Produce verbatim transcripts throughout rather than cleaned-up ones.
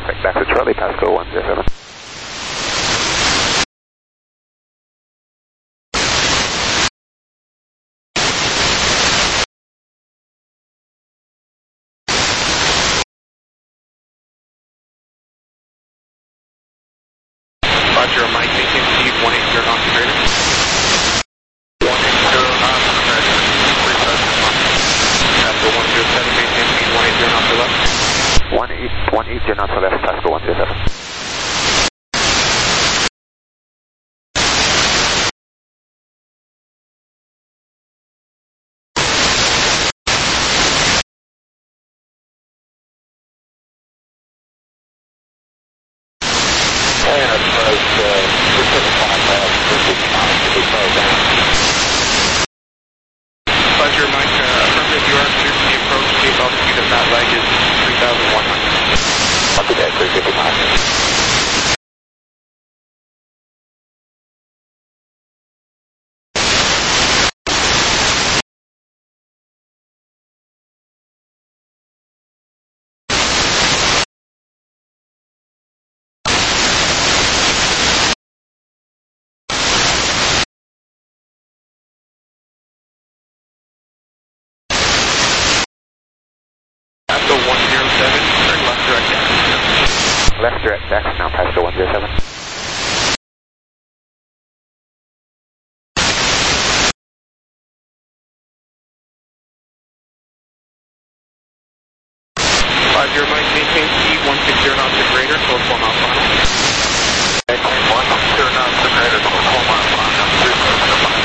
Perfect, back to Charlie, Pasco one zero seven. Roger, Mike, maintain speed one eight zero knots greater. one eight zero knots greater. Pasco one zero seven, maintain speed one eight zero knots or left. one eight, one eight zero knots or left, Pasco one zero seven. Roger, Mike, uh, affirmative, you are clear to the approach. Tape altitude of that leg is three thousand one hundred. Copy that, three fifty-five. Pasco one zero seven, turn left direct axis. Left direct axis now, Pasco one zero seven. Roger, Mike, maintain speed one six zero knots or greater, close four mile final. one six zero knots or greater, close four mile final, three four zero five.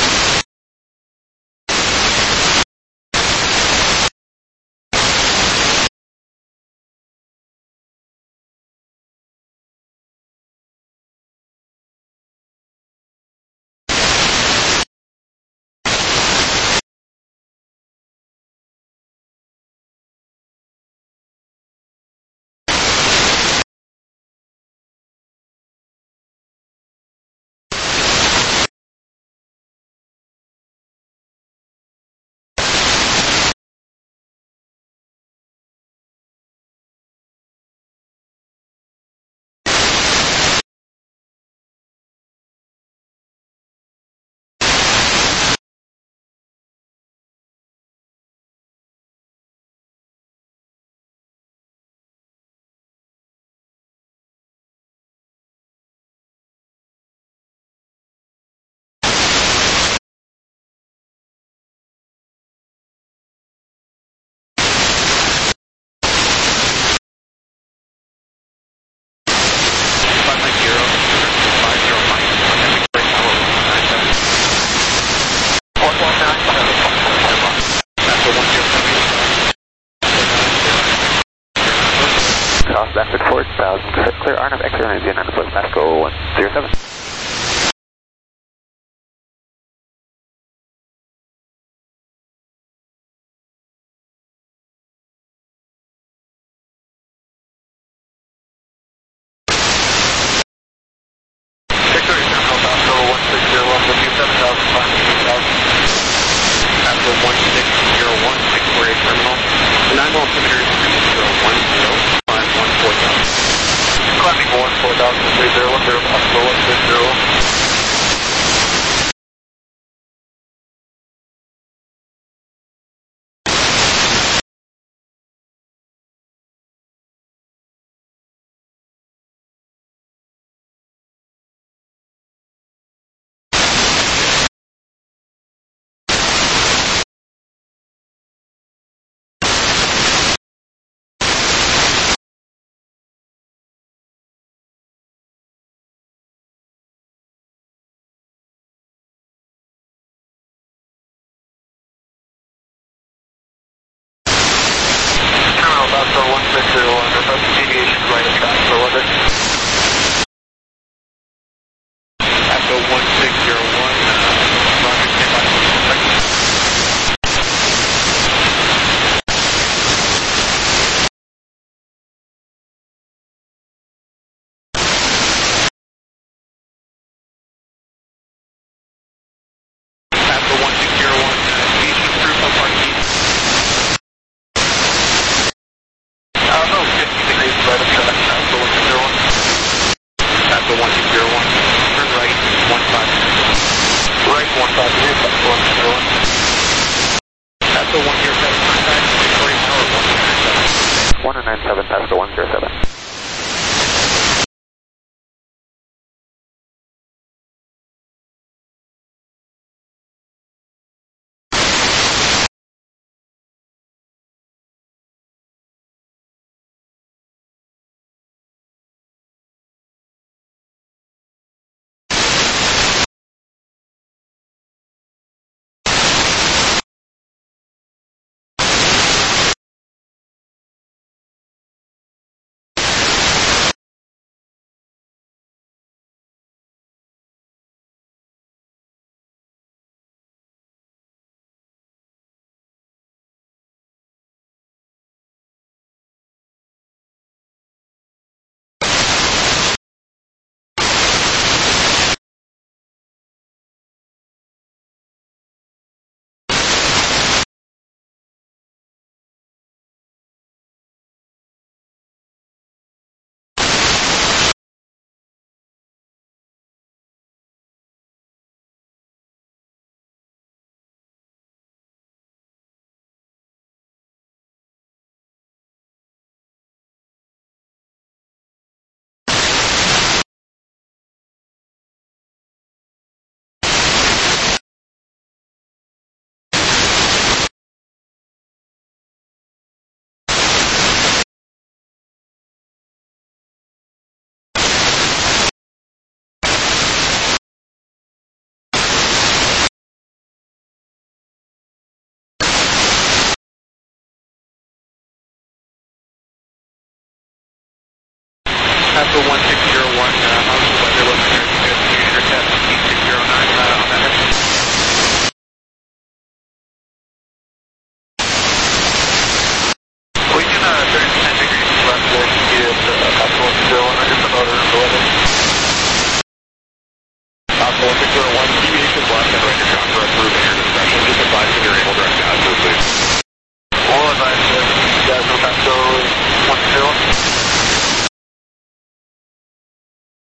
Cross Blackford four thousand, clear Arnhem, X-ray nine zero nine, Pasco one zero seven. Climbing one four thousand three zero one zero, Pasco one six zero. Pasco one six zero one, uh, how's the weather looking there? You guys can intercept eight six zero nine uh, on that mission. We can uh, turn ten degrees left there to get uh, Pasco one six zero one, I just about the weather. Pasco one six zero one, deviation left and right to shot for approved air discretion. Just advise when you're able to direct out to the please. All advise that you guys know Pasco one six zero one.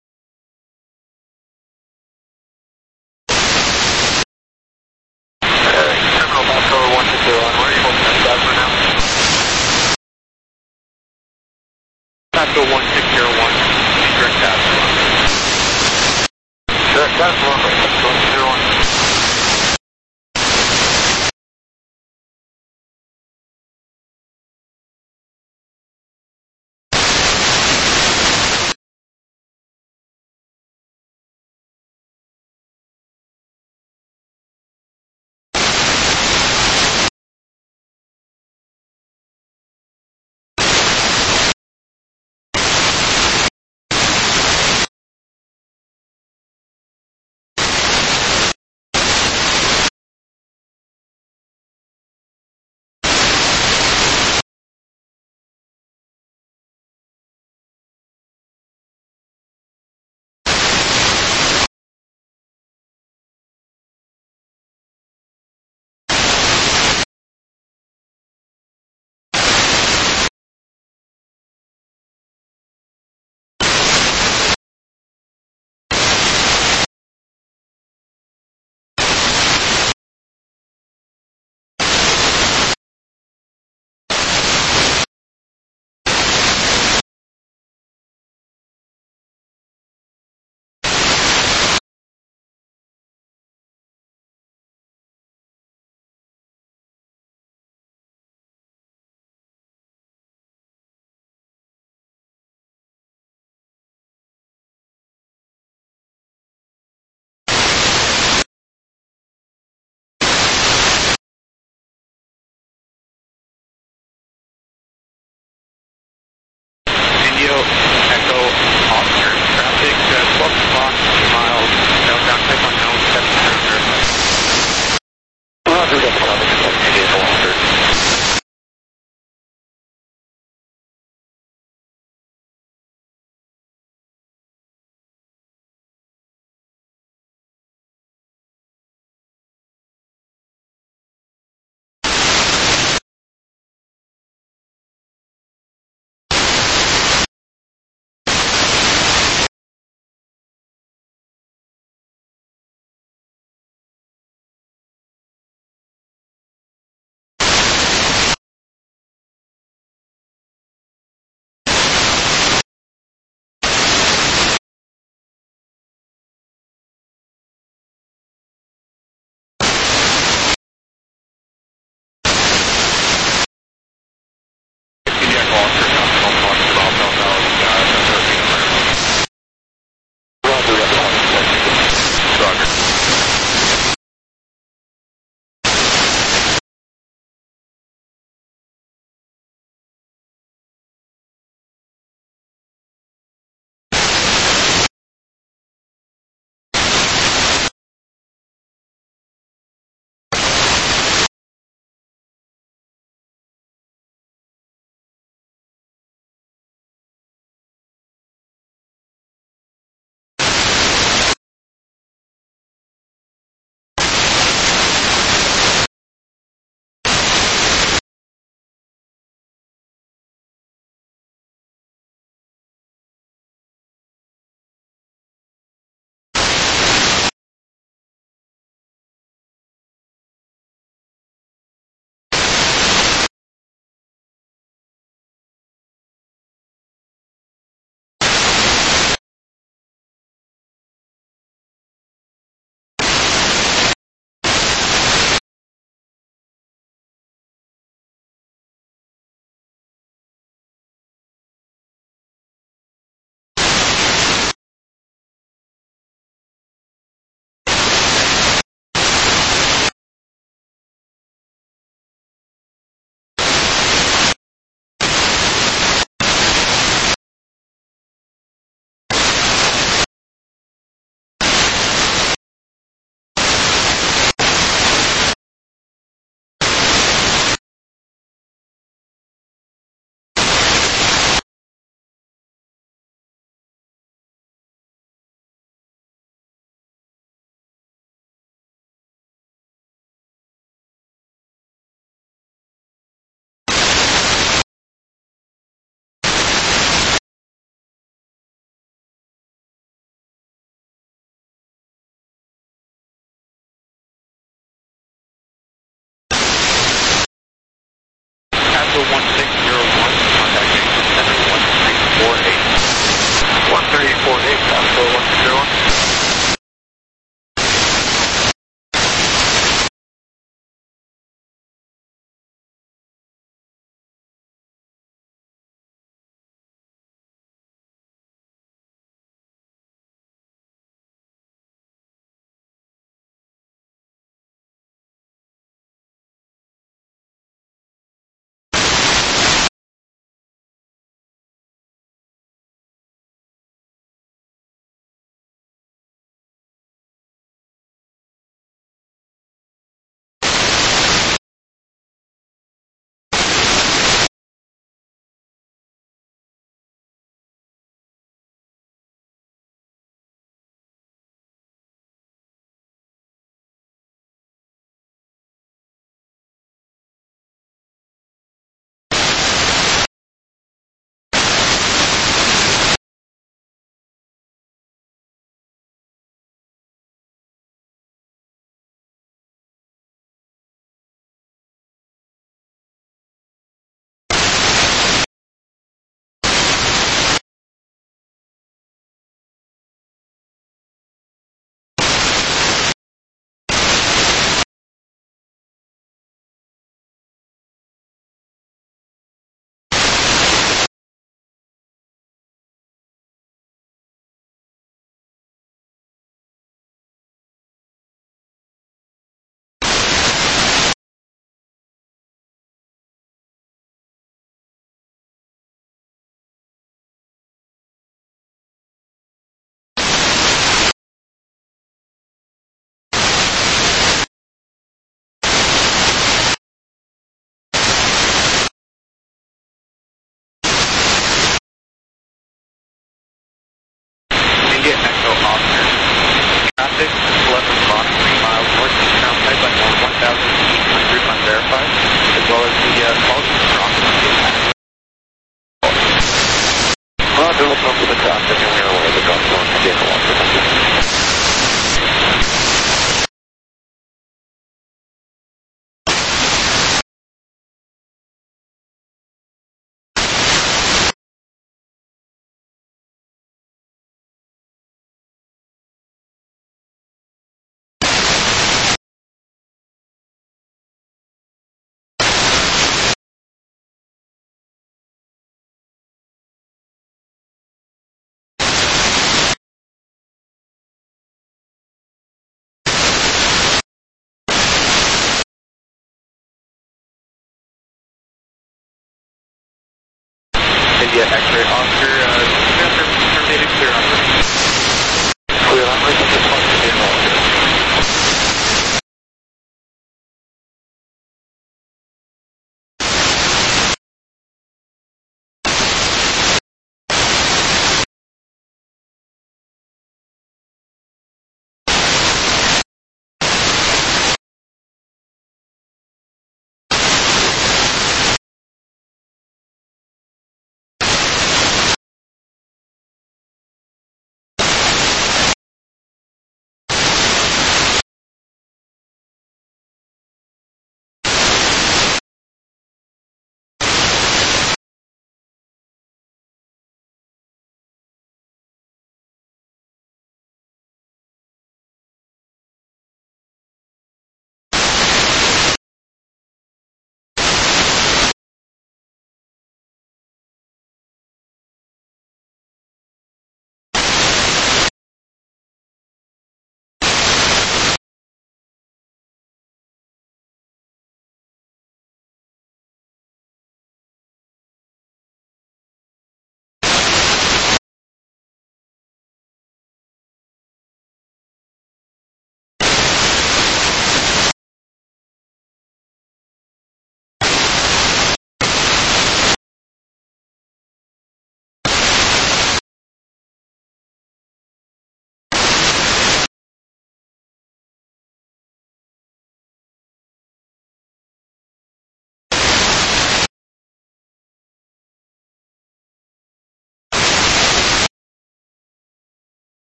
India X-ray Oscar, uh, terminated clear on route. Clear on route, this one to be involved.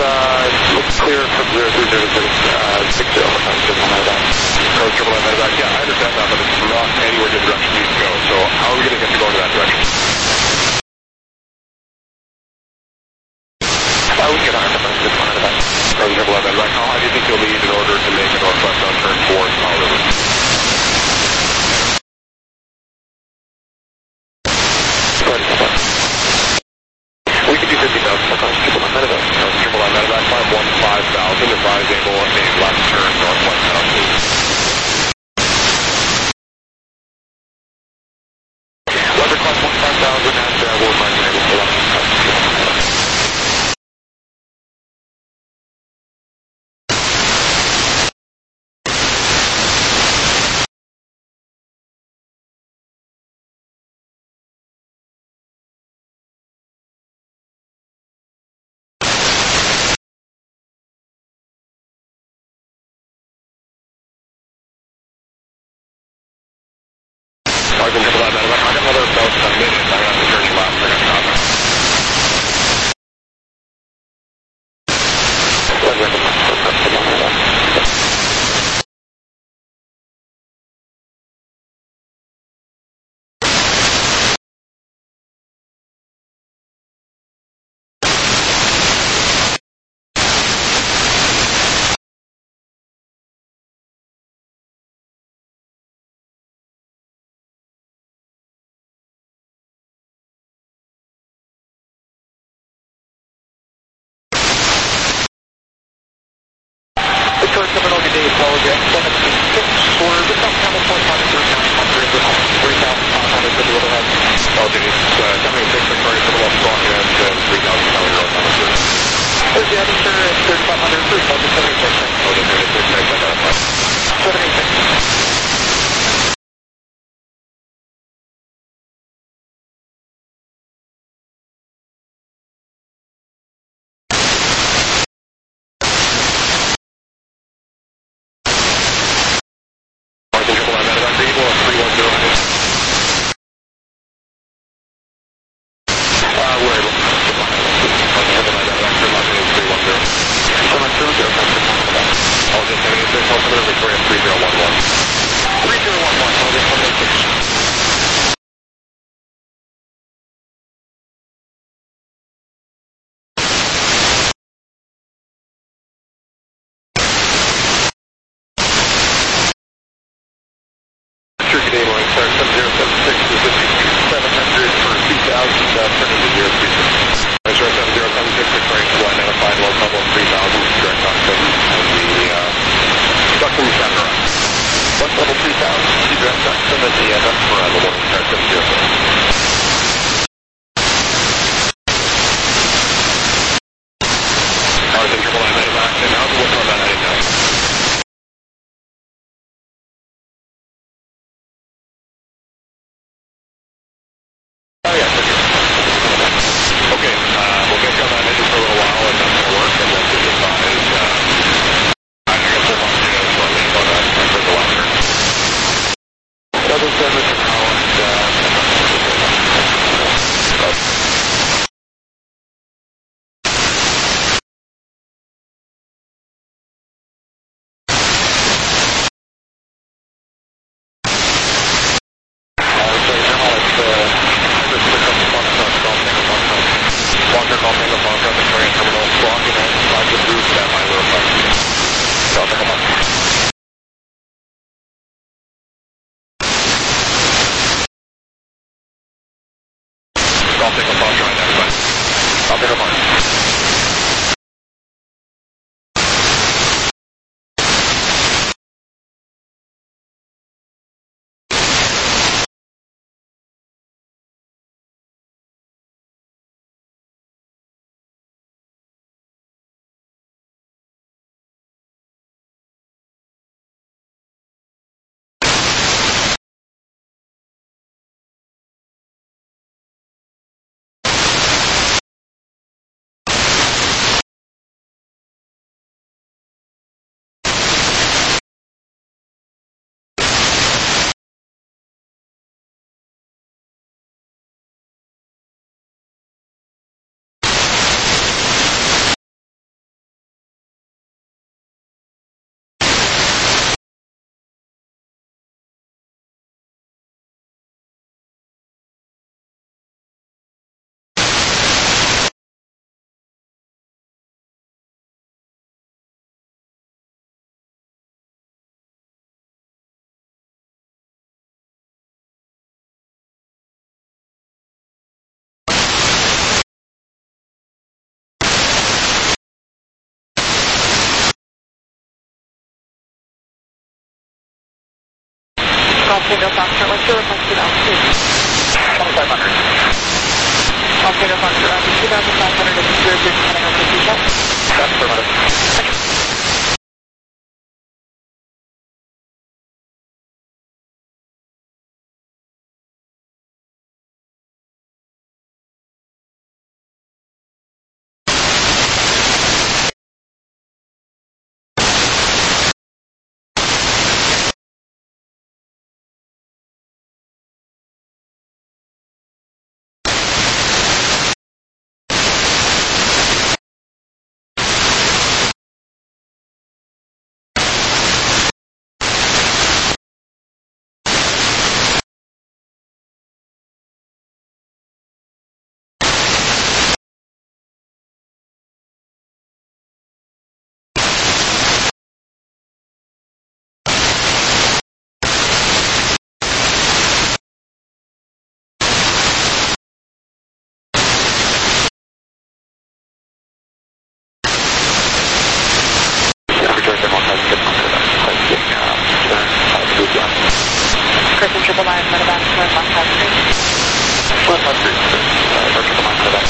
uh, looks clear from zero three zero six, uh, six zero, I'm just on my back. Approach triple nine medevac. Yeah, I understand that, but it's not anywhere near the direction you need to go. So how are we going to get to go in that direction? Uh, we can get on our phone, just on my back. Approach triple nine medevac. How high do you think you'll need in order to make a northwestbound turn towards Powell River? We could do fifty thousand, I'll call triple nine medevac. Approach triple nine medevac, climb one five thousand, advise able a left turn northwestbound, please. Lever climb one five thousand and uh, we'll advise able for left turn. Sergeant triple nine medevac, I got another about a minute. I'm going to have to turn you left. I got traffic. Victoria Terminal, good day, apologize. seven six for the South Campbell Point, Honda three thousand five hundred, three thousand five hundred to the overhead. Okay, it's uh, seven six Victoria Terminal, strong and uh, three thousand County Road, Thomas River. There's the Edinburgh at thirty-five hundred, three thousand seventy-six. Oh, the thirty-six, nice identified. seventy-six. Sergeant triple nine medevac, are you able three one zero? Uh, we're able to Sergeant triple nine medevac, turn left is three one zero. seven zero zero, I'll just seventy-six, altimeter Victoria three zero one one. three zero one one, I'll just seventy-six. Sure, good day, morning star, seven zero seven six to fifty-seven hundred for two thousand, uh, turn into zero three six. Nice star, seven zero seven six, Victoria still identified, low level three thousand, direct Duxton, and the, uh, Duxton Center. One level three thousand, two direct Duxton at the end. That's for uh, the morning star, seven zero seven. Sergeant triple nine medevac, and how's the work on that heading now? Oh yeah, for sure. Okay, uh, we'll get you on that engine for a little while, and that's gonna work, and then just advise, uh, I guess we'll talk to you shortly about that, for the left turn. Double seven now and, uh, Alpino Foxtrot, what's your requested altitude? twenty-five hundred. Alpino Foxtrot, after two thousand five hundred and zero three depending on the seat. That's affirmative. Crescent Triple Nine, Medevac, Left Half Street. Left Half Street, uh, Triple Nine, Medevac.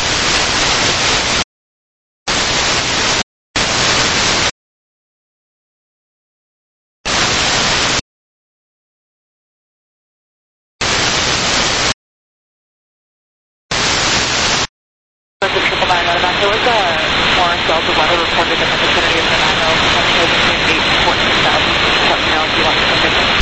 Crescent Triple Nine, Medevac. There was a more cells of weather reported in the vicinity of the nine oh, between eight and fourteen thousand. Let me know if you want to continue.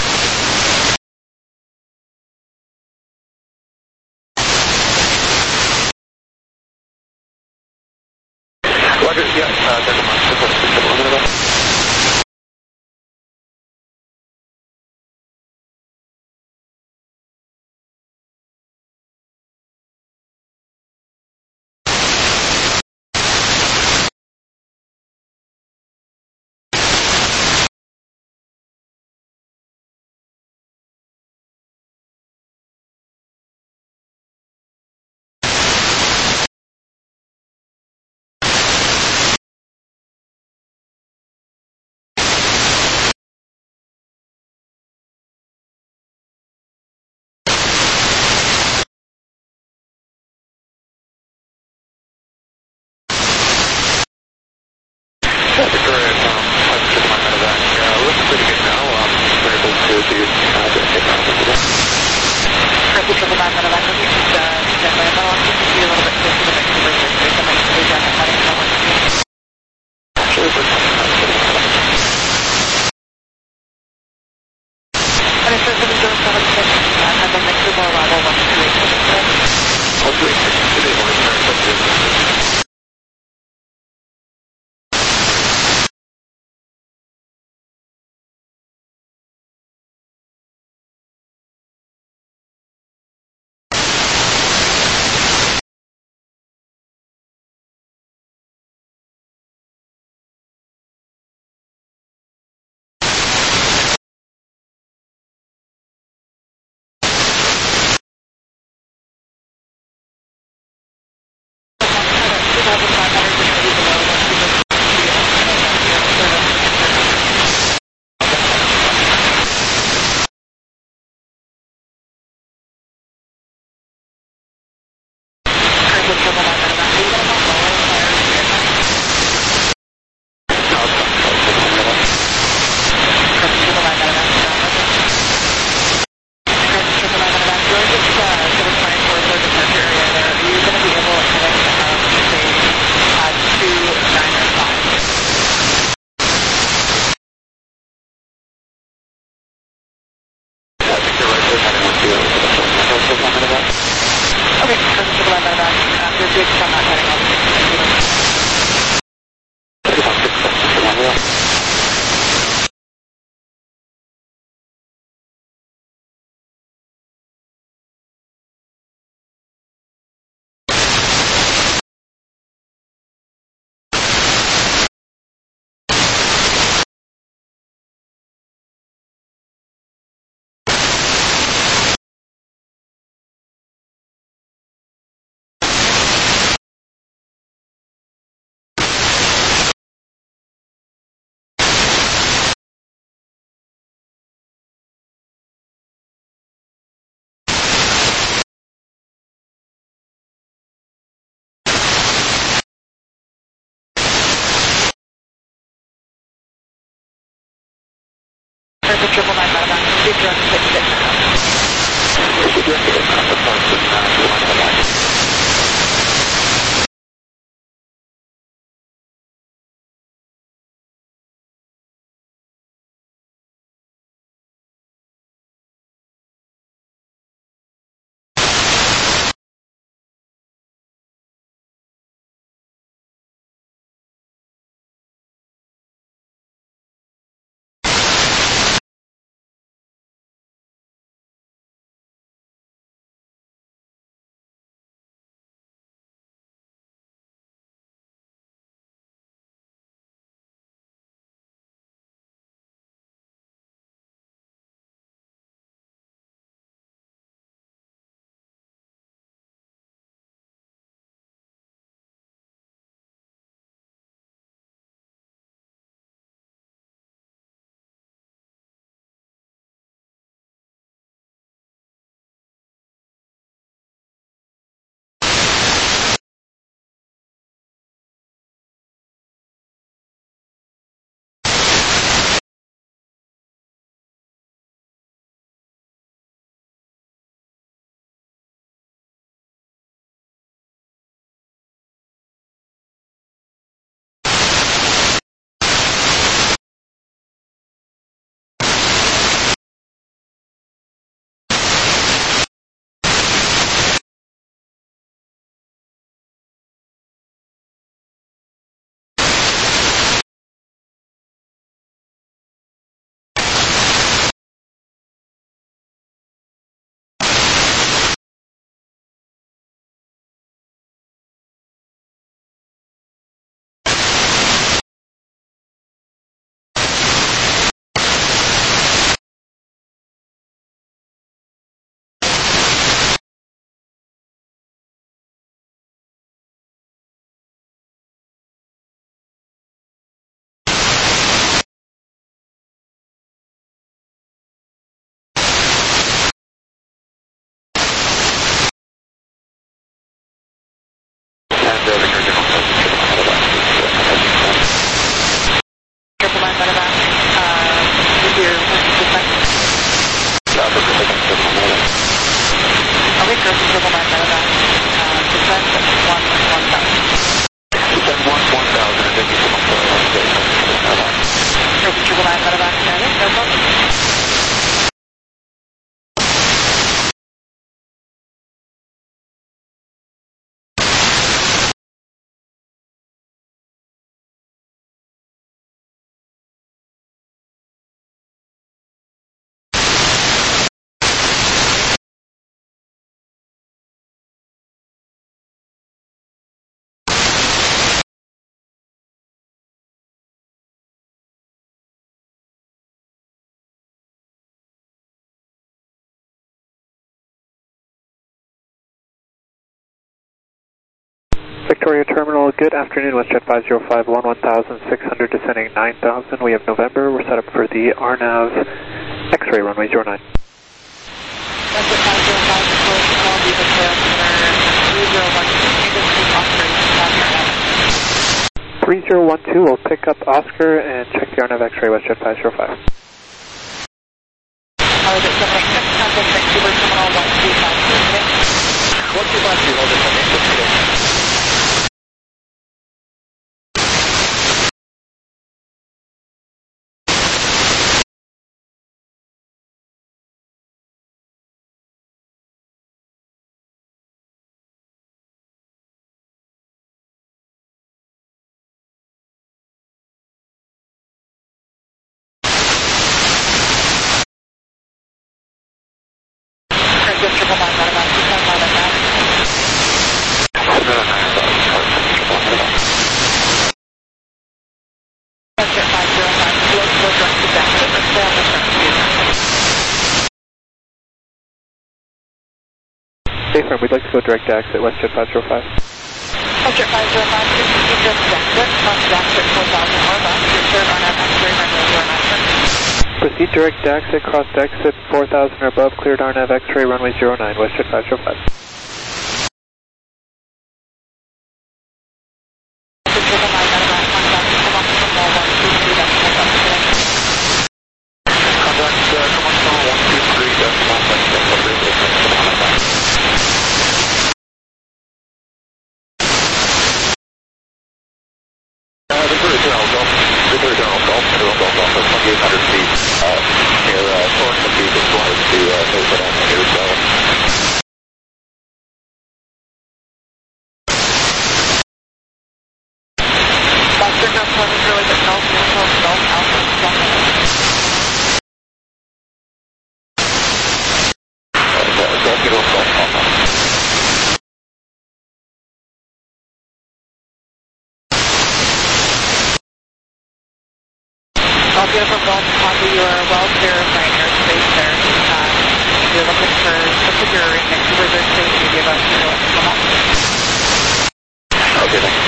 Roger, yeah, uh, Delta Mike, Triple Nine, Medevac. That's correct. Um, I'm Triple Nine, Medevac. Uh, we're looking pretty good now. Um, we're able to do, uh, the take off of the Crescent Triple Nine, Medevac. Let me just, uh, gently, I'm going to be a little bit closer to the Vancouver space. I'm going to be down and heading forward. Actually, we're talking about Triple Nine, Medevac. And it says that it's zero seven six, uh, has a mix of arrival one two eight six today. one two eight six today, we're in there. two thousand five hundred is going to be below one two Crescent Triple Nine, Medevac. Are you going to want lower fire speed? No, it's not. Triple Nine, Medevac. Crescent Triple Nine, Medevac. Crescent Triple Nine, Medevac. Really just, uh, sort of planning for the departure area there. Are you going to be able to head around, say, uh, two nine or five? I think you're right. We're heading with you. Triple Nine, Medevac. Okay, Crescent Triple Nine, Medevac. After six, I'm not heading on. Triple Nine, Triple Nine, Medevac. Delta triple nine medevac, proceed direct to six now. Proceed direct to six now, report six nine two one medevac. Triple nine medevac, uh, with your descent. Okay, Curtis, triple nine medevac, uh, descent at one one thousand. Descend one one thousand, and thank you so much for the medevac. Curtis, triple nine medevac, no problem. Victoria Terminal, good afternoon, WestJet five zero five one one thousand six hundred descending nine thousand. We have November, we're set up for the R N A V X-ray runway zero nine. WestJet five zero five, Victoria Terminal, Viva Tail Center, three zero one two, English Operation, three zero one two, we'll pick up Oscar and check the R N A V X-ray, WestJet five zero five. How is it, seven eight six, contact Vancouver Terminal one two five two, one two five two, hold it, one eight six today. Curtis, triple nine medevac, descent nine medevac. WestJet five zero five, slow, slow, direct to exit, let's stay on the front view. Hey firm, we'd like to go direct to exit, WestJet five zero five. WestJet five zero five, proceed direct to exit, cross to exit four thousand or less, your third R N A V X-ray runway zero nine. Proceed direct to exit, cross to exit four thousand or above, cleared R N A V X-ray runway zero nine, WestJet five zero five. Contact beautiful Gulf Papa, you are well clear of my airspace there. Um, you're looking for, looks like you're in Vancouver airspace, maybe about zero miles. Okay, thanks.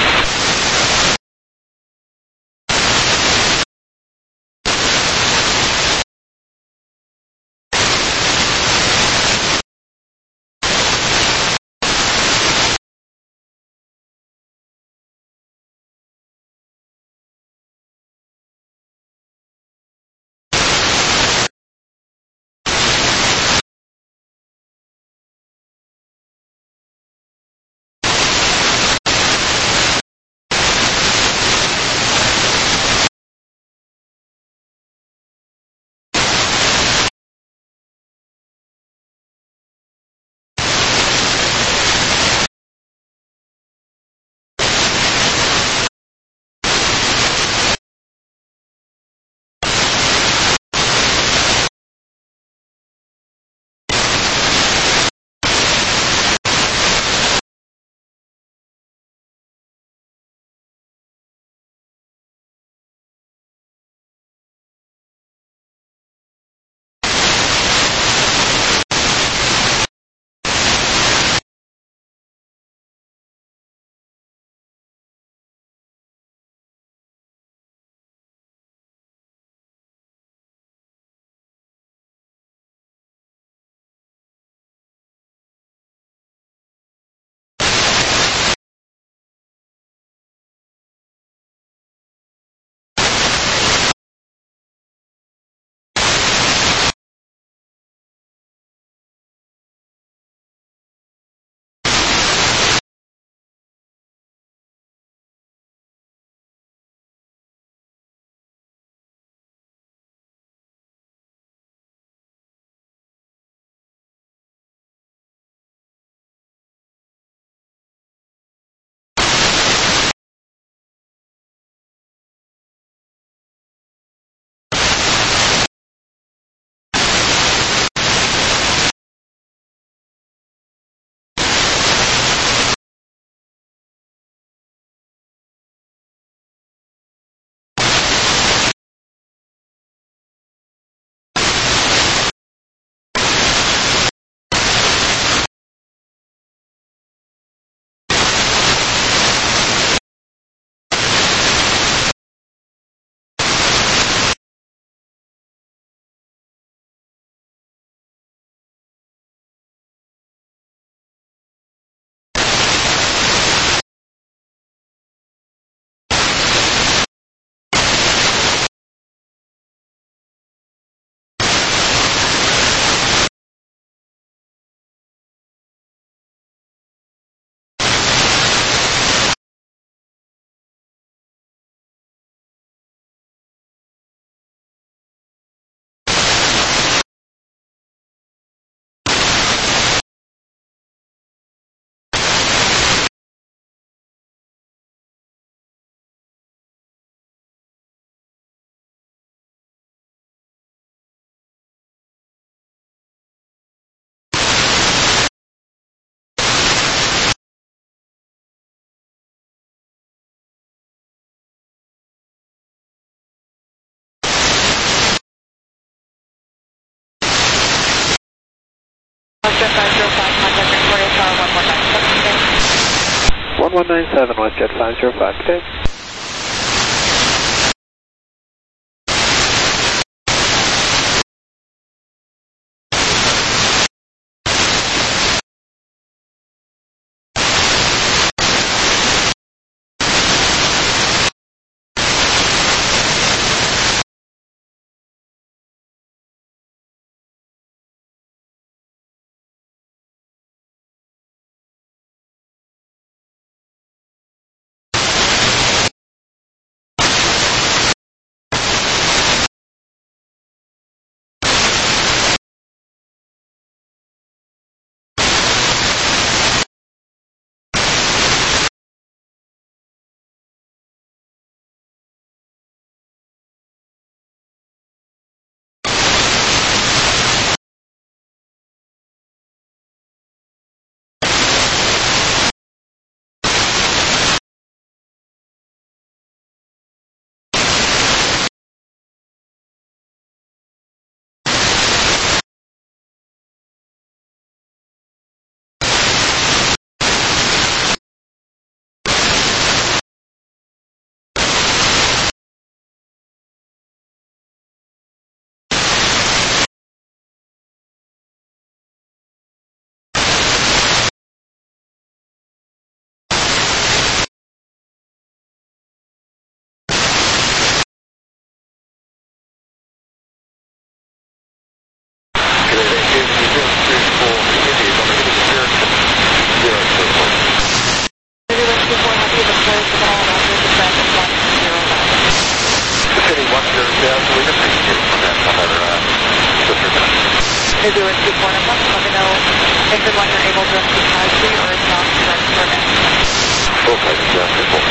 one one nine seven, WestJet five zero five, good day. They do it two four number. Let me know if and when you're able to receive casualty or if not, direct service. Full flight, yeah, full.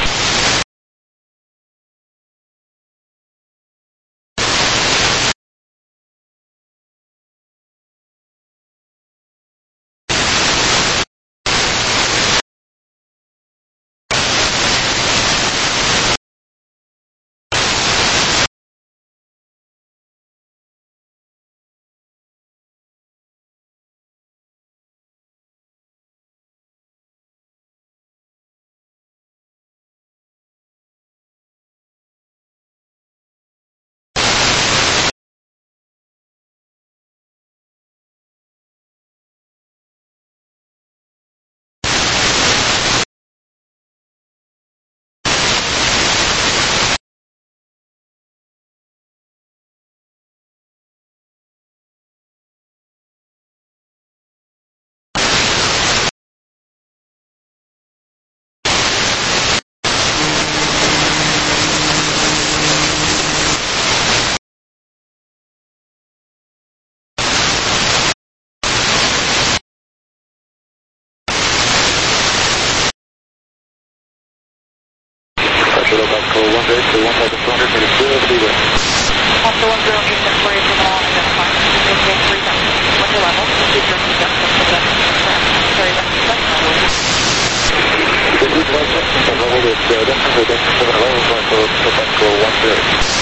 Oscar one zero to one thousand two hundred meters, zero to zero. Oscar one zero eight six four eight from all identified. Maintain three thousand. Winter level. Procedure conducted. Sorry, that's level. The good license level is definitely seven level, so Oscar one zero.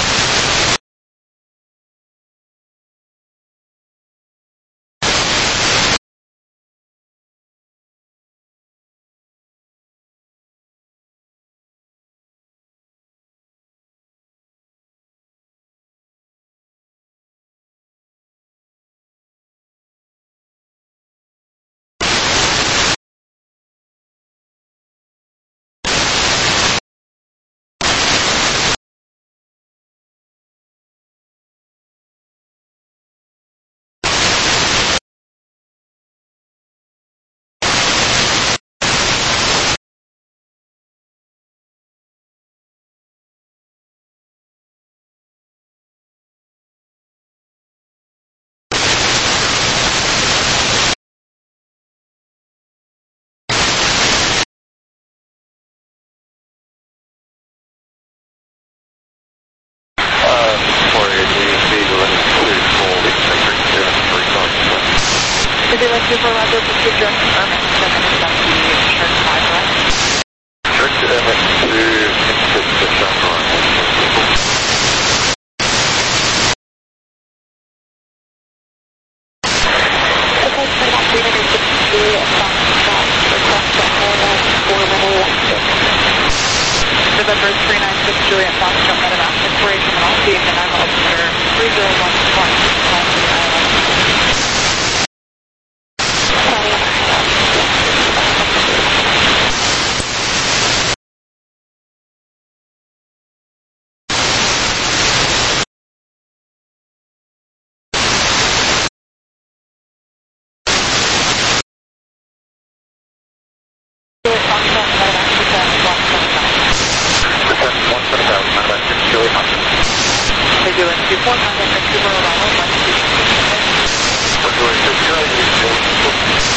Supervisor, procedure confirming seven is up to Church five, right? Church M S two, six to Chevron. Okay, so that's three hundred sixty-two and Fox Shop, request to hold on four level one six. November three nine six Juliet Fox Shop, Medevac, inspiration and all team, and I'm officer three zero one one, call to the island. They're doing two four contact at two zero level, one two six. We're doing two zero.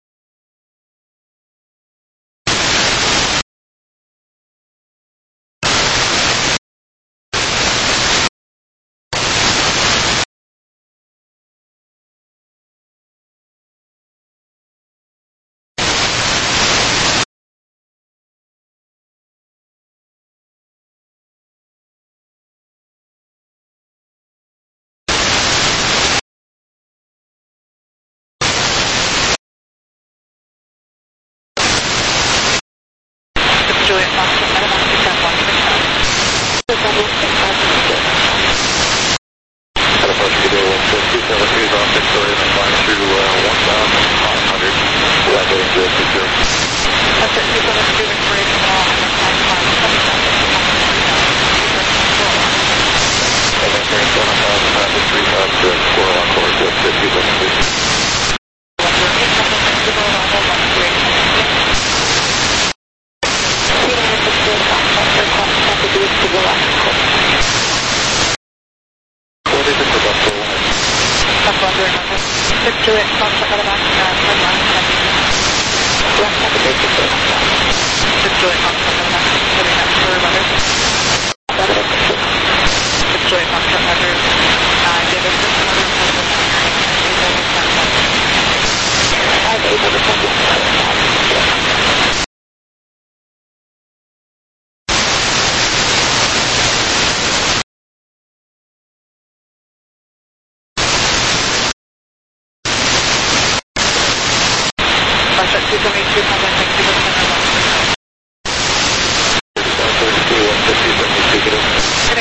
Juliet Fox Shop, Medevac, descend one six nine. Level six five six. Had a bunch of video one two seven two is off Victoria and flying through one thousand five hundred. Without getting to the zero. That's it, two seven two inspiration and all, and then five five seven seven. And then turn seven thousand five to three five to squirrel on course with fifty seven two. That's one. six Juliet, Foxtrot Medevac, uh, turn left, left at the base of the six Juliet, Foxtrot Medevac, heading up for weather. six Juliet, Foxtrot Medevac, uh, give us six hundred I'm able to send you two seventy-two, thank you for the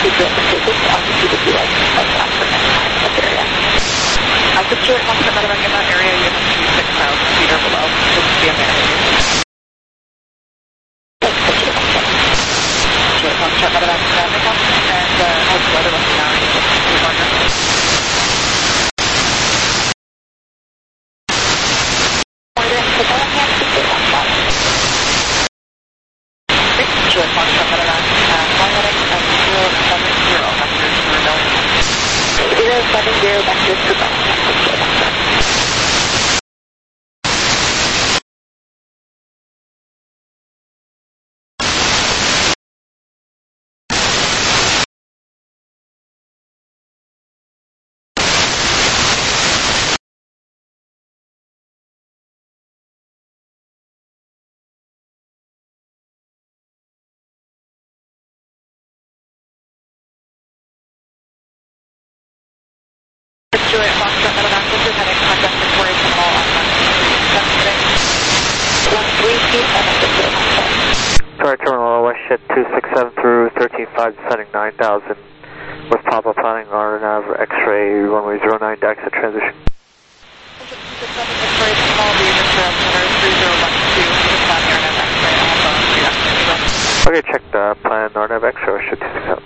altitude for this altitude if you like, like after this area. Altitude Stuart Foxtrot Medevac in that area, you have to be six thousand feet or below. Just to be a minute. Stuart Foxtrot Medevac standing up, and uh, how's the weather looking now? Are you looking to partner? Stuart Foxtrot Medevac, uh, flying heading at zero seven zero vectors per million. zero seven zero vectors per million. Stuart Foxtrot Medevac, this is heading contact Victoria Terminal on one three two seven six. Sorry, Terminal Westjet two six seven through thirteen five, descending nine thousand. With Papa planning R N A V X-ray runway zero nine to exit transition. Victoria Terminal, the Ventura Center three zero one two, just planning R N A V X-ray Alpha three X. Okay, check the plan R N A V X-ray Westjet two six seven.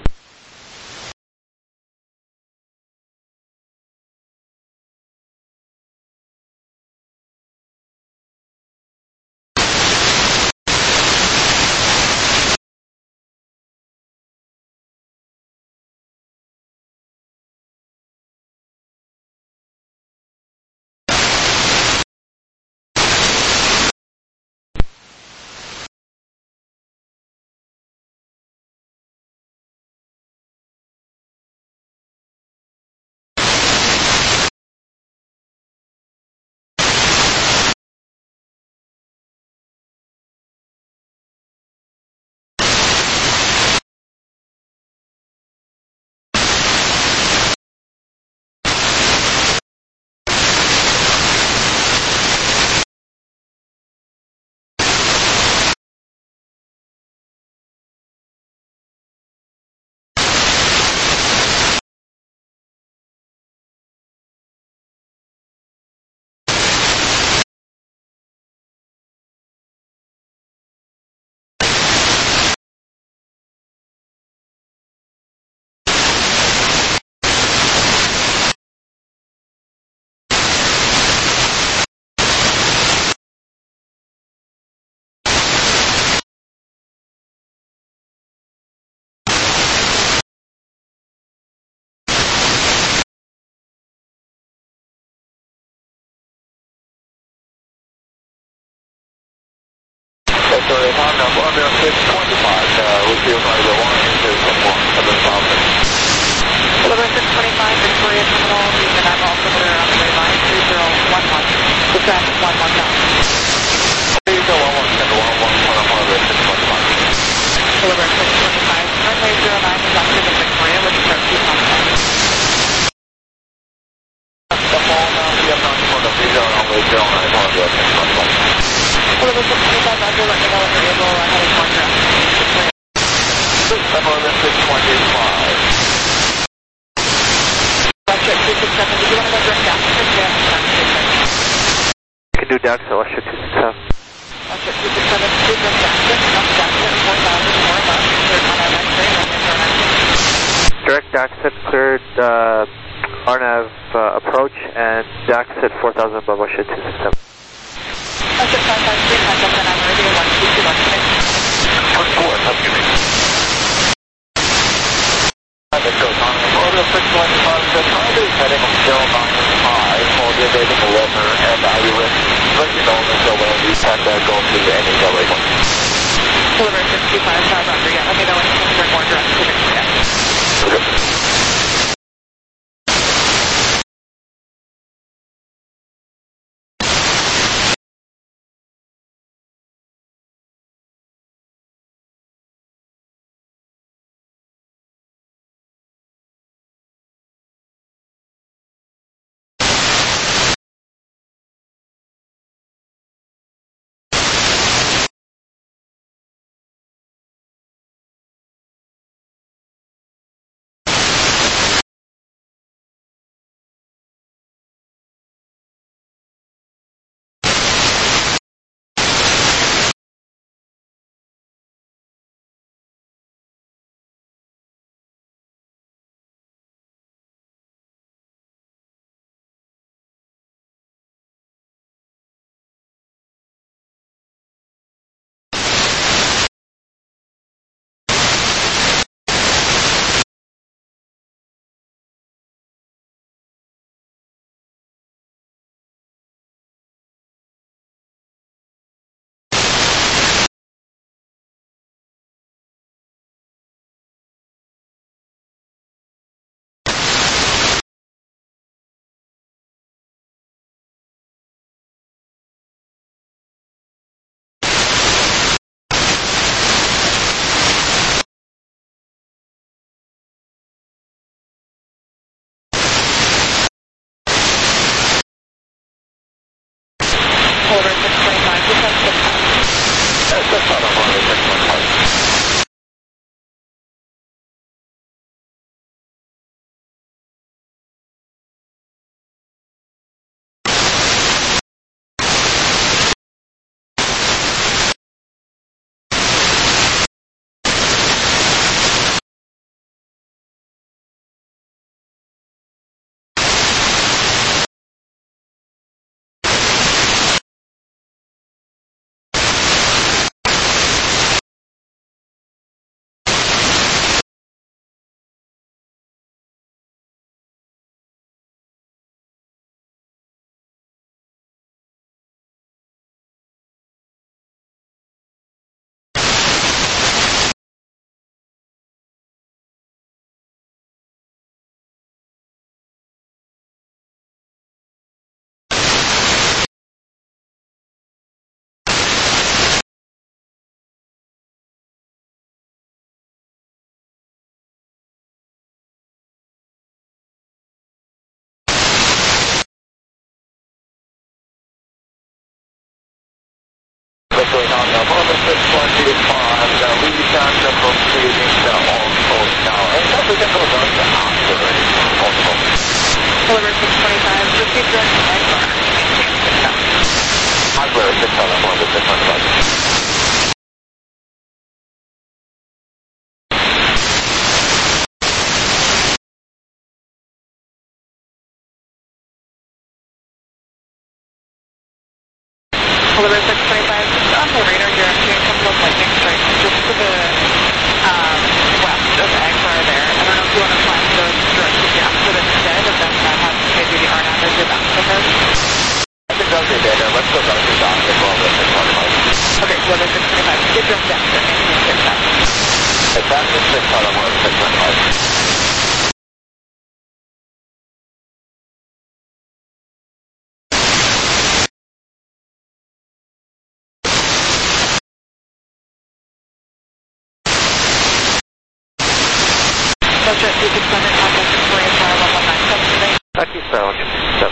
Victoria Honda, one zero six twenty-five, uh, with you by the one into one seven thousand. Deliver six twenty-five, Victoria Terminal, the Nav altimeter on the way line three zero one one, descend one one nine. three zero one one, send one one one one, six twenty-five. Deliver six twenty-five, runway zero nine is active in Victoria with approach to contact. The phone, uh, we have not for the three zero runway zero nine, one zero six twenty-five. Deliver six twenty-five, Roger, let me know when you're able, uh, heading one direct. Deliver six twenty-five. Roger, two six seven, did you want to go direct down? Six down, down, six seven. You can do D A X at Westjet two six seven. Roger, two six seven, two direct down, six, up down, four thousand, four above, cleared on our next train, runway zero nine. Direct exit cleared uh, R N A V uh, approach and exit four thousand above Westjet two six seven. Roger, five five three, contact on our radio, one two two one six. One four, excuse me. Victoria Honda, Florida six twenty-five, the time is heading from zero nine five, for the available weather, and I will let you know until when we can uh, go to any delay point. Deliver six two five, Roger, yeah, let me know when you can turn more direct to Victoria. Okay. Deliver six twenty-five, proceed direct to Agbar. Hardware six on one to six on five. Deliver six twenty-five, just on the radar here, I'm seeing a couple of lightning strikes just to the um, west of Agbar there. I don't know if you want to fly those direct to Jasper instead, and then uh, have maybe the R NAV as your best with us. I think that'll be better. Let's go back to Doctor as well with six twenty-five. Okay, Deliver six twenty-five, get direct to Jasper, maintain six five. It's after six on one, six twenty-five. Jet two six seven, contact Victoria Tower one one nine seven today. Kentucky Sound. Yep.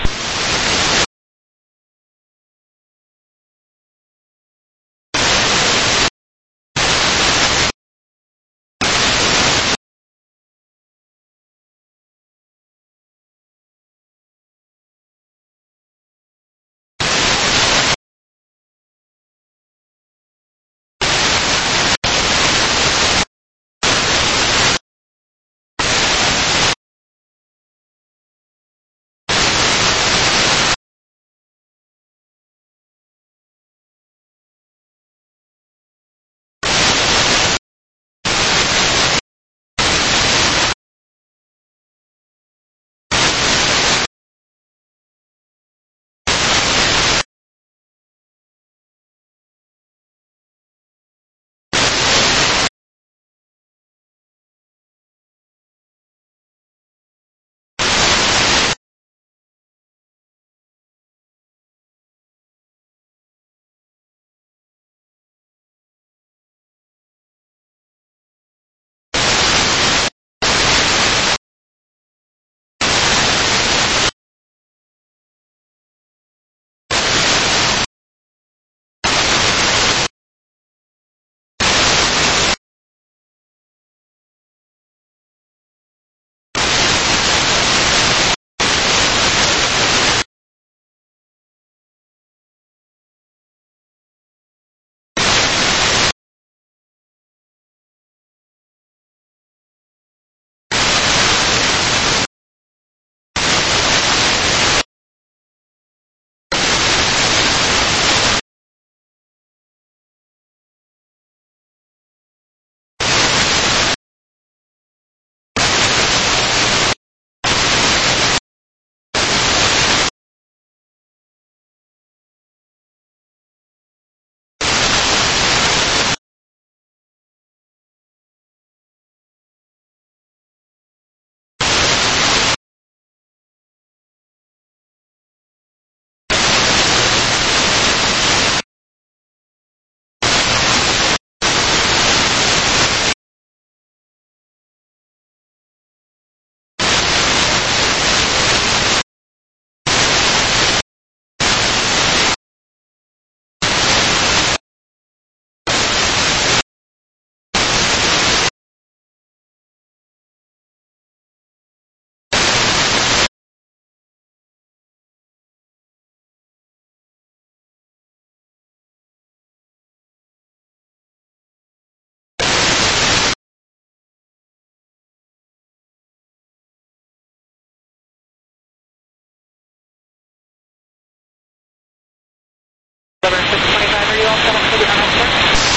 Deliver six twenty-five, are you all set up for the R NAV?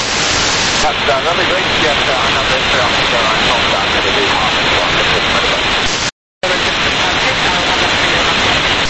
That's done. That'll be great to get uh, on number three on the show. I'm home back to the big office on the six twenty-five. Deliver six twenty-five, okay, now I'll have that for your number.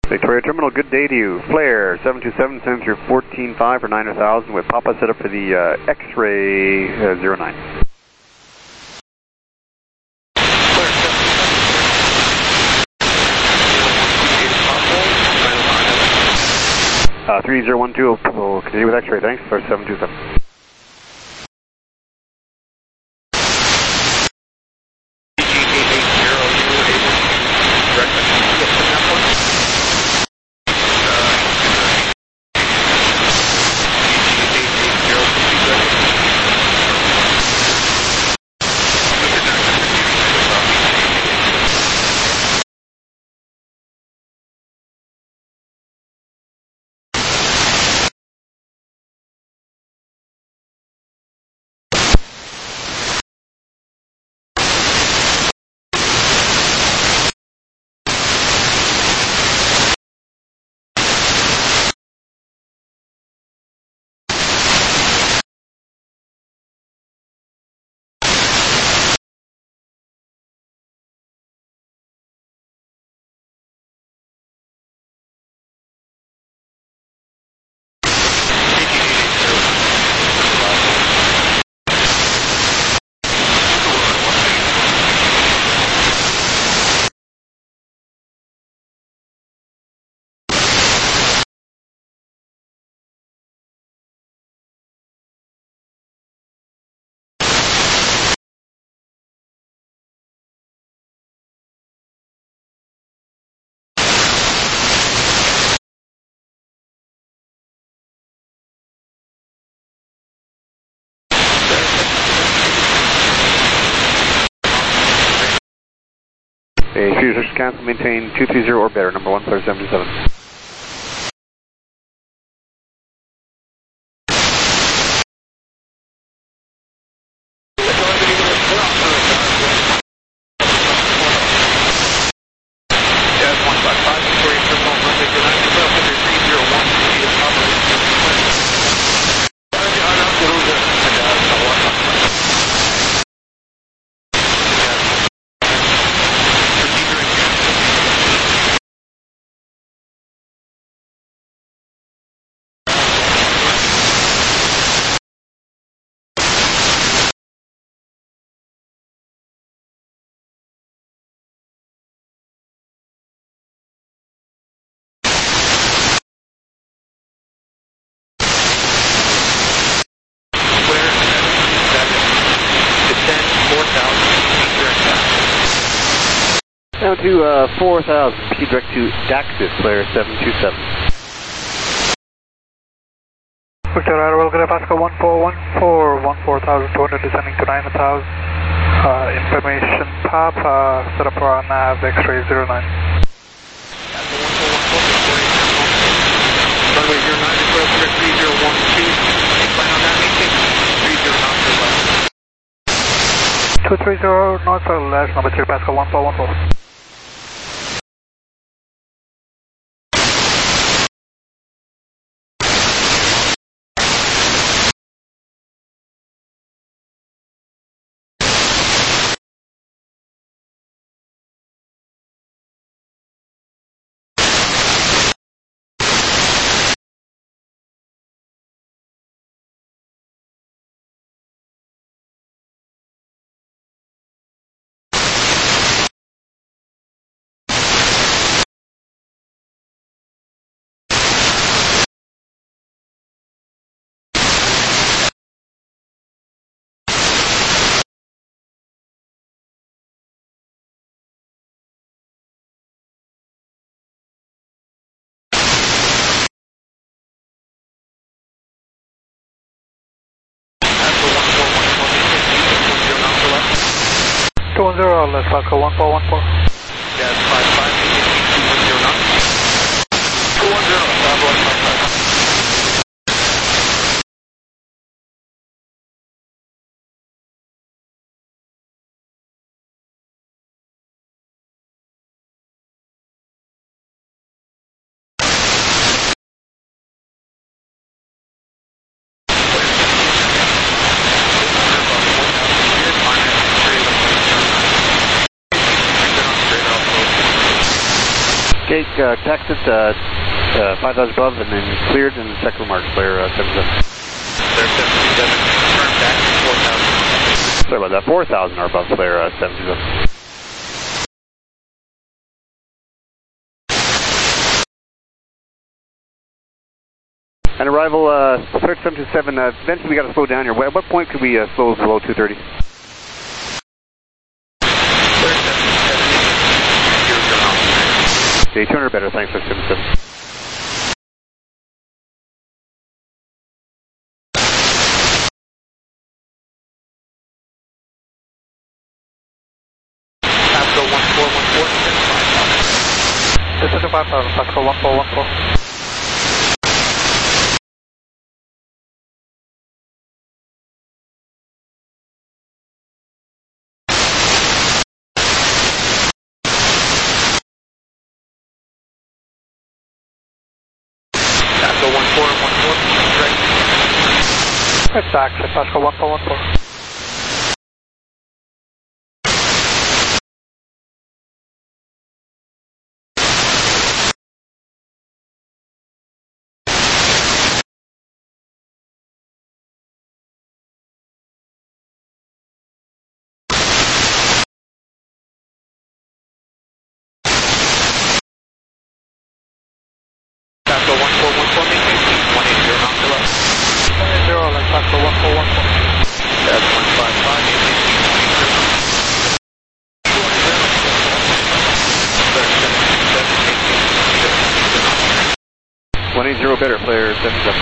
Victoria Terminal, good day to you. Flare seven two seven, sends your fourteen five for nine thousand with Papa set up for the uh, X-ray uh, zero nine. Uh, three zero one two will continue with X-ray, thanks, for seven two seven. A fuselage cancel, maintain two three zero or better, number one, clear seven two seven. Down to uh, four thousand, P direct to Daxis, Flare seven two seven. Victoria, we'll get a Pascal one four one four, one four thousand two hundred descending to nine thousand. Uh, information Papa, set up for our nav, X-ray zero nine. Runway zero nine, request for three zero one two. Plan on that, maintain three zero north or left. two three zero north or left, number three Pascal one four one four. two one zero, let's Pascal one four one four. Yes, five five, two one zero knots. two one zero, five one five five. take uh, taxi at uh, uh, five thousand above and then cleared and check remarks, player uh, seven seven. Player seven two seven, confirmed back to four thousand. Sorry about that, four thousand or above, player uh, seven two seven. And arrival, uh, player seven two seven, uh, eventually we got to slow down here. At what point could we uh, slow below two thirty? Okay, two hundred better, thanks, seven seven. Pasco one four one four, This is five thousand, Pasco one four one four. Pasco one four one four, direct. It's actually Pasco one four one four. Pasco one four one four, maintain speed one eight zero knots to left. one eight zero, like Pasco one four one four. That's one five five, maintain speed one eight zero knots. one eight zero better, player seven seven.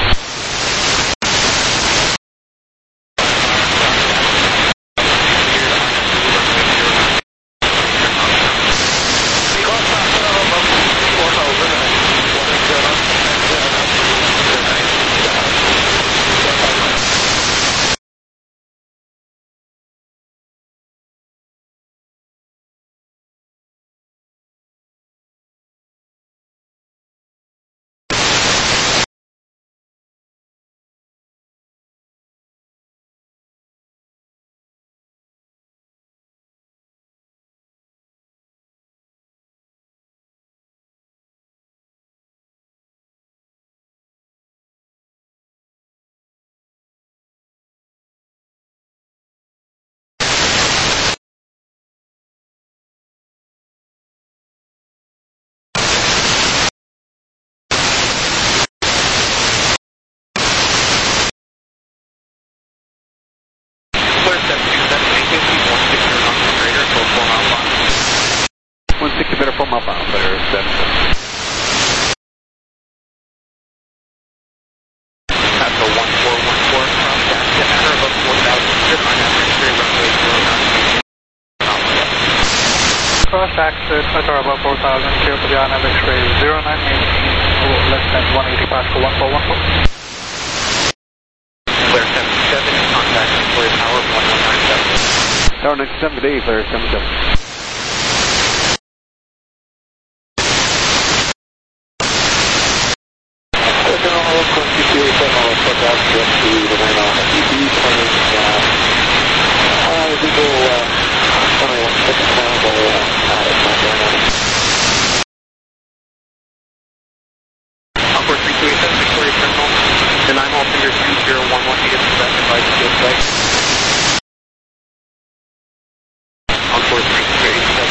one sixty better, four mile final, player seven seven. Pasco one four one four, cross back to matter above four thousand, zip on average, three runway zero nine. Cross exit, at or above four thousand, clear to the on X-ray zero nine eighteen, less than one eighty Pasco one four one four. Player seven seven, contact employee tower one one nine seven. Tower ninety-seven today, player seven seven. Upward three two eight seven, Victoria Terminal. The nine all figure two zero one one eight is left advice field site. Encore three two eight seven,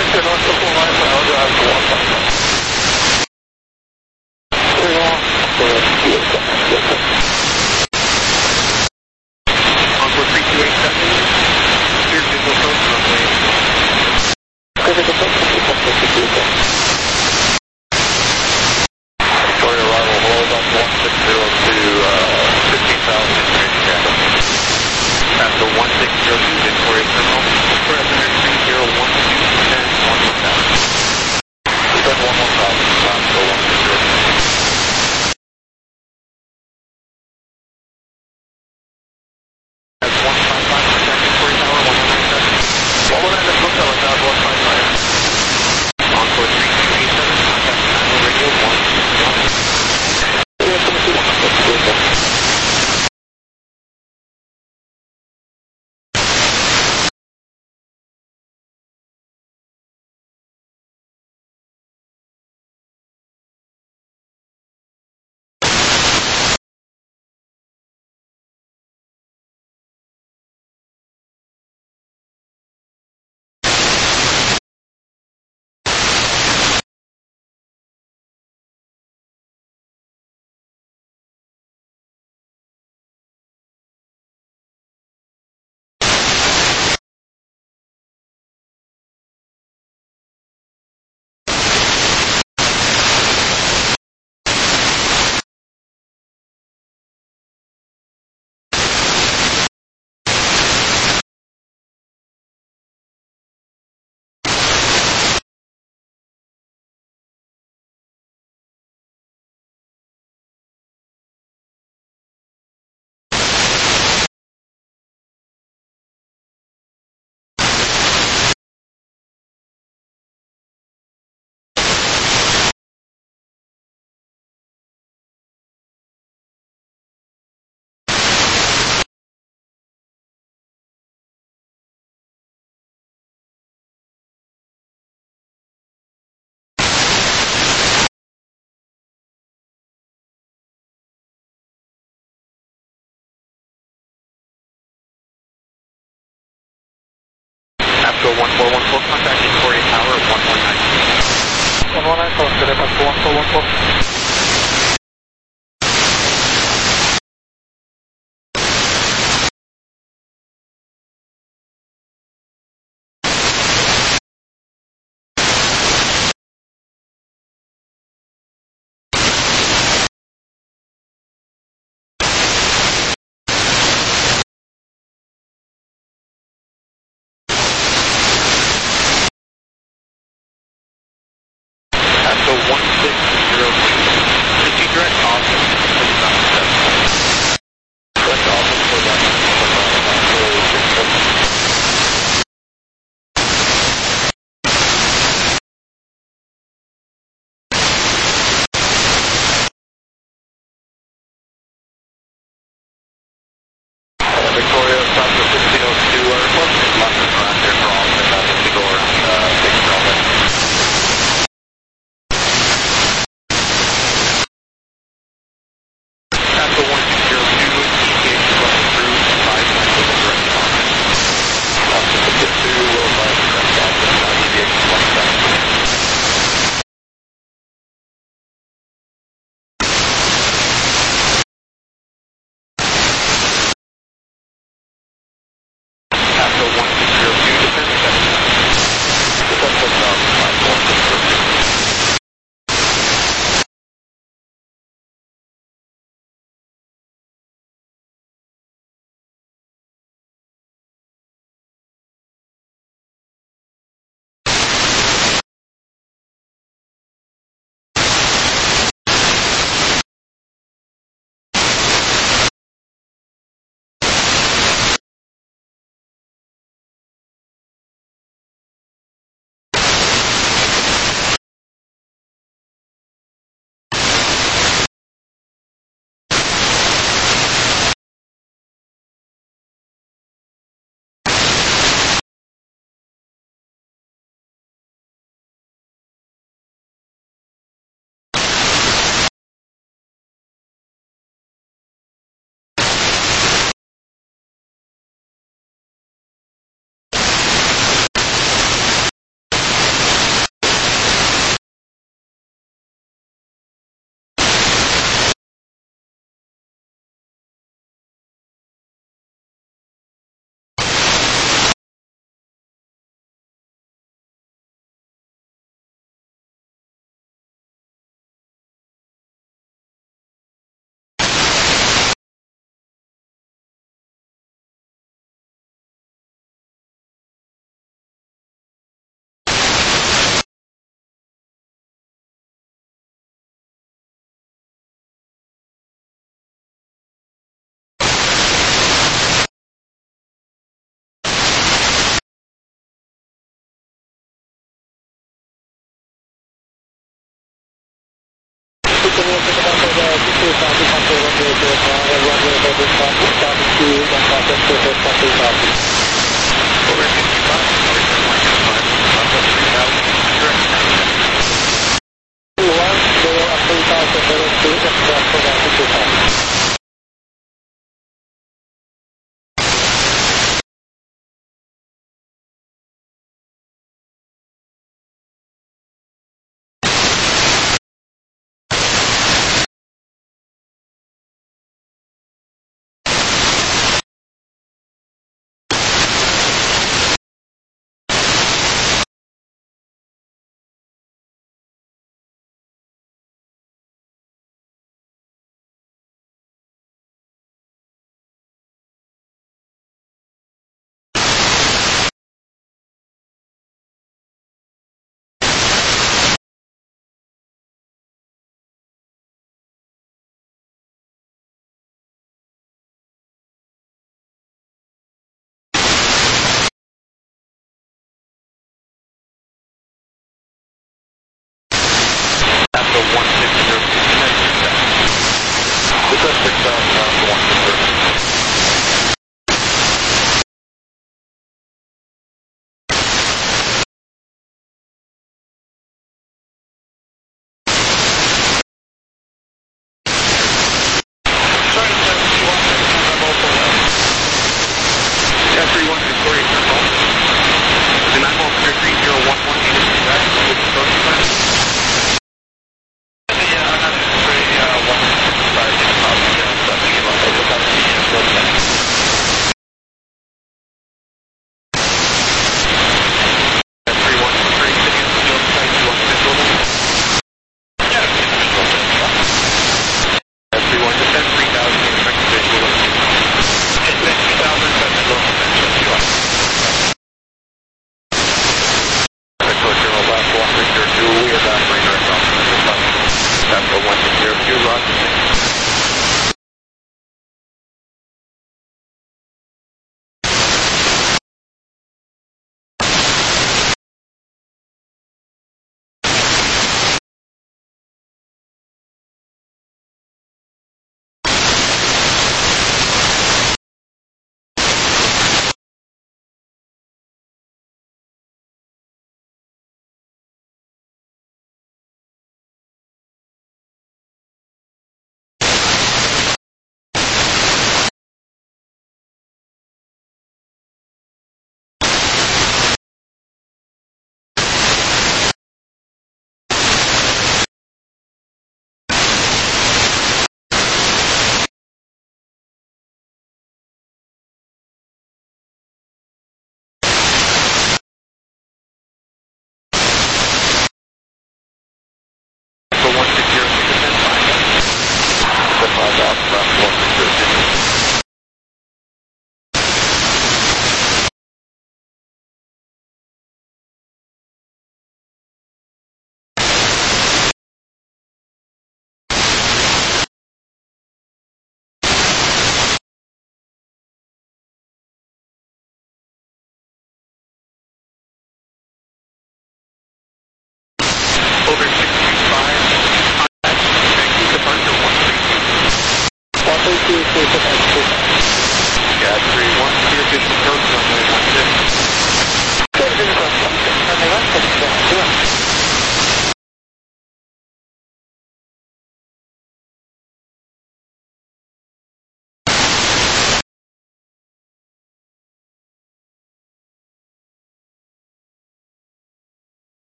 Victor, North Triple Nine, I'll drive to one five nine. Three long. Encore three two eight seven. Clear visual coast runway. Clear visual coast, Victoria arrival, hold up one six zero to uh, fifteen thousand information gap. Pasco one six zero two Victoria Terminal. Victoria Center three zero one two ten one one thousand. Descend one one thousand, Pasco one six zero two. That's one five five contact Victoria Tower one one nine seven. one one nine seven, hotel, it's out one five five. Encore three two eight seven contact Nano Radio one two one. Pasco one four one four contact Victoria Tower one one nine. one one nine four, Pasco one four one four. Pasco one six zero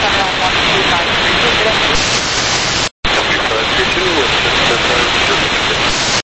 seven nine one two five three two today. W five three two, what's the size?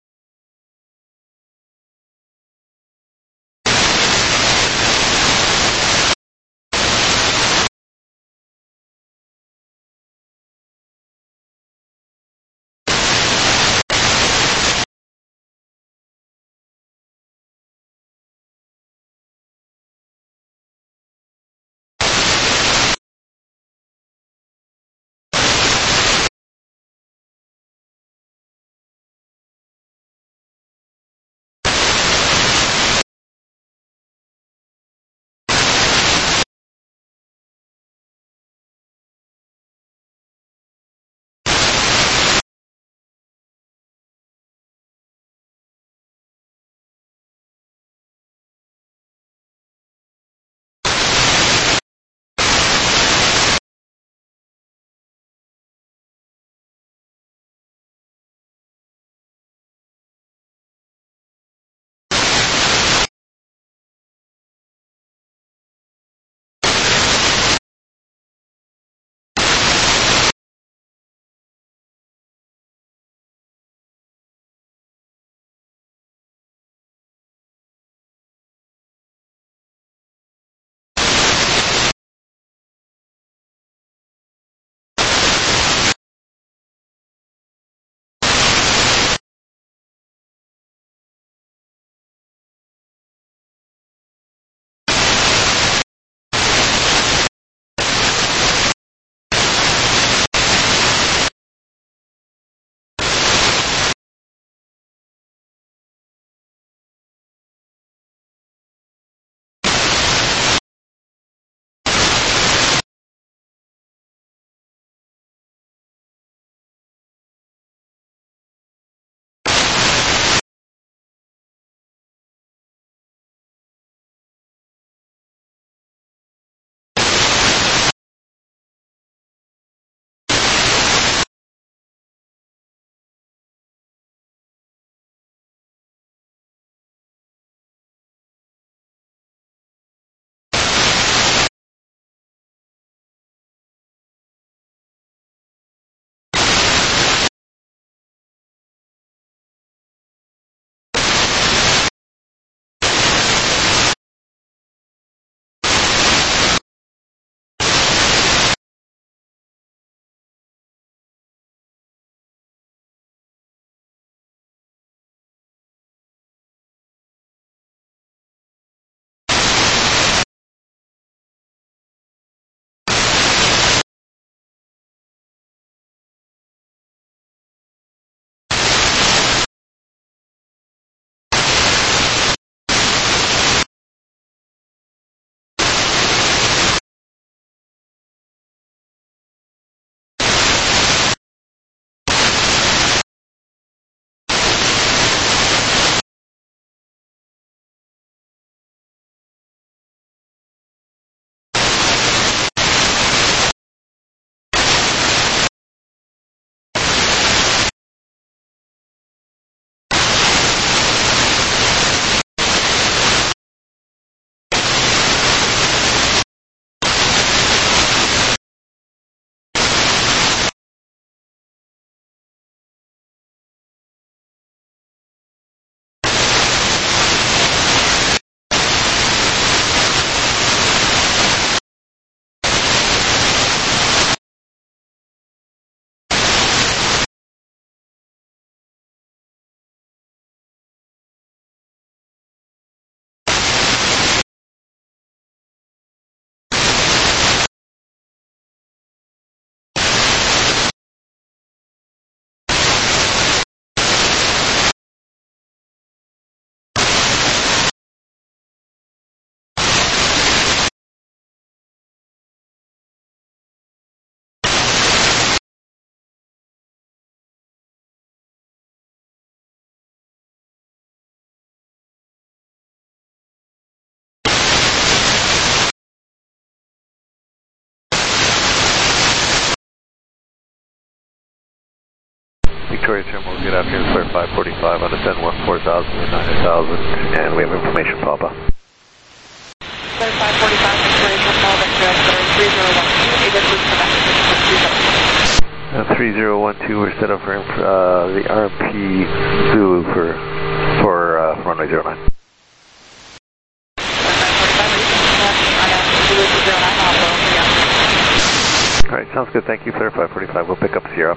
Victoria Terminal, we'll get out here, clear five forty-five on descend one four thousand and nine thousand, and we have information, Papa. Clear five forty-five, Victoria Terminal, Victoria three zero one two. this is Quebec six six two seven. Uh, three zero one two, we're set up for uh, the R M P Zulu for, for uh, runway zero nine. Alright, sounds good. Thank you, Flare five forty-five. We'll pick up Sierra.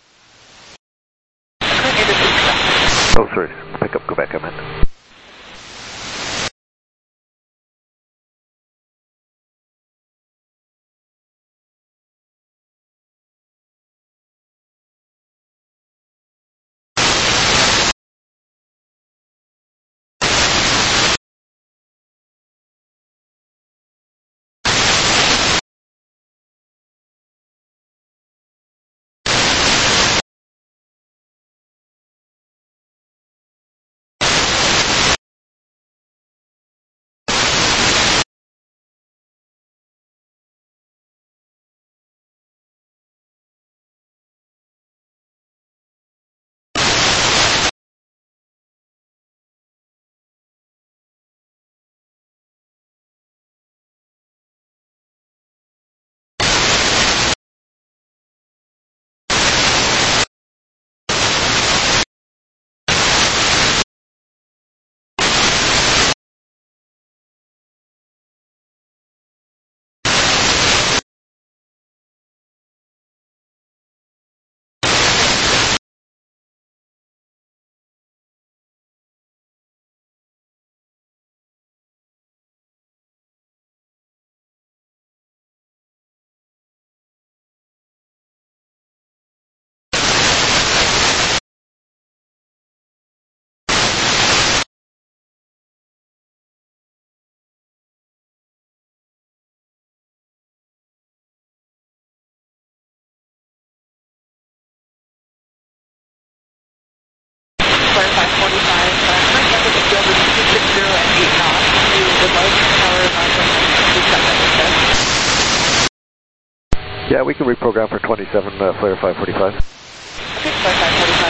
Oh, sorry. Pick up Quebec, I meant. Yeah, we can reprogram for twenty-seven, uh, Flare five forty-five. Okay, Flare five forty-five.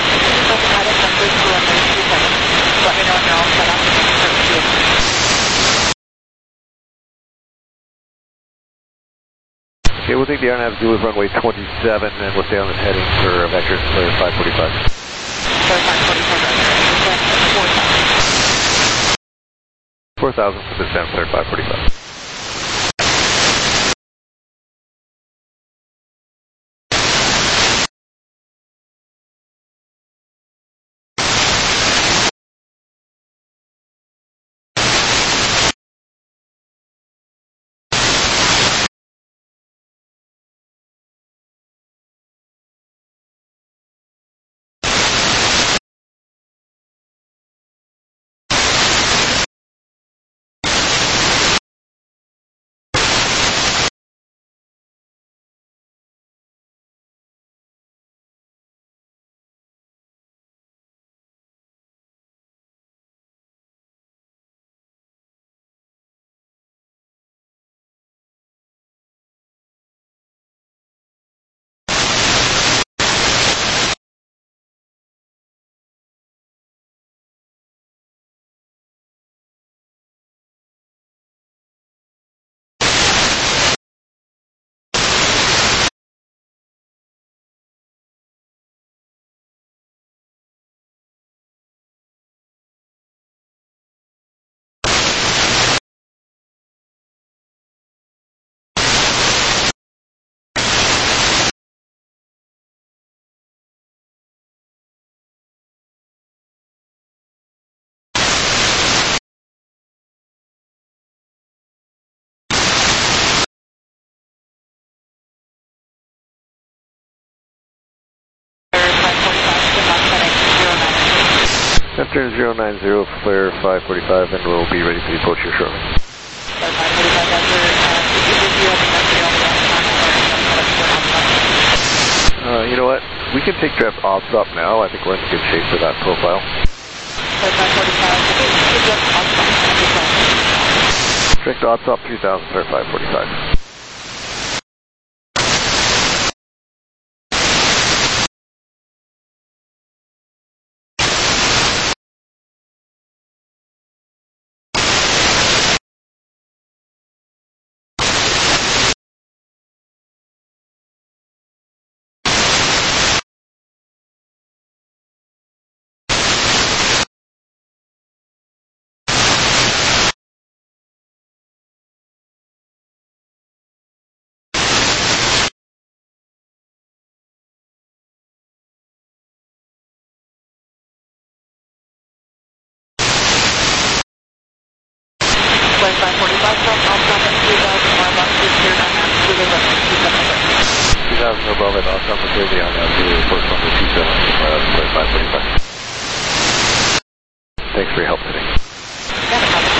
Let me know when you're all set up and then start shooting. Okay, we'll take the R N A V Zulu runway twenty-seven and we'll stay on this heading for vectors Flare five forty-five. Flare five forty-five, four thousand. four thousand for this down Flare five forty-five. Center zero nine zero, Flare five forty-five, and we'll be ready for the approach here shortly. Uh, you know what? We can take direct ops up now. I think we're in good shape for that profile. Direct ops up three thousand, Flare five forty-five. Flight five forty-five from Alpha two thousand one about two zero nine nine to the rest two seven six. two thousand above at Alpha City on uh, Zulu, approach one two seven, uh, flight five forty-five. Thanks for your help today. Yeah, no problem.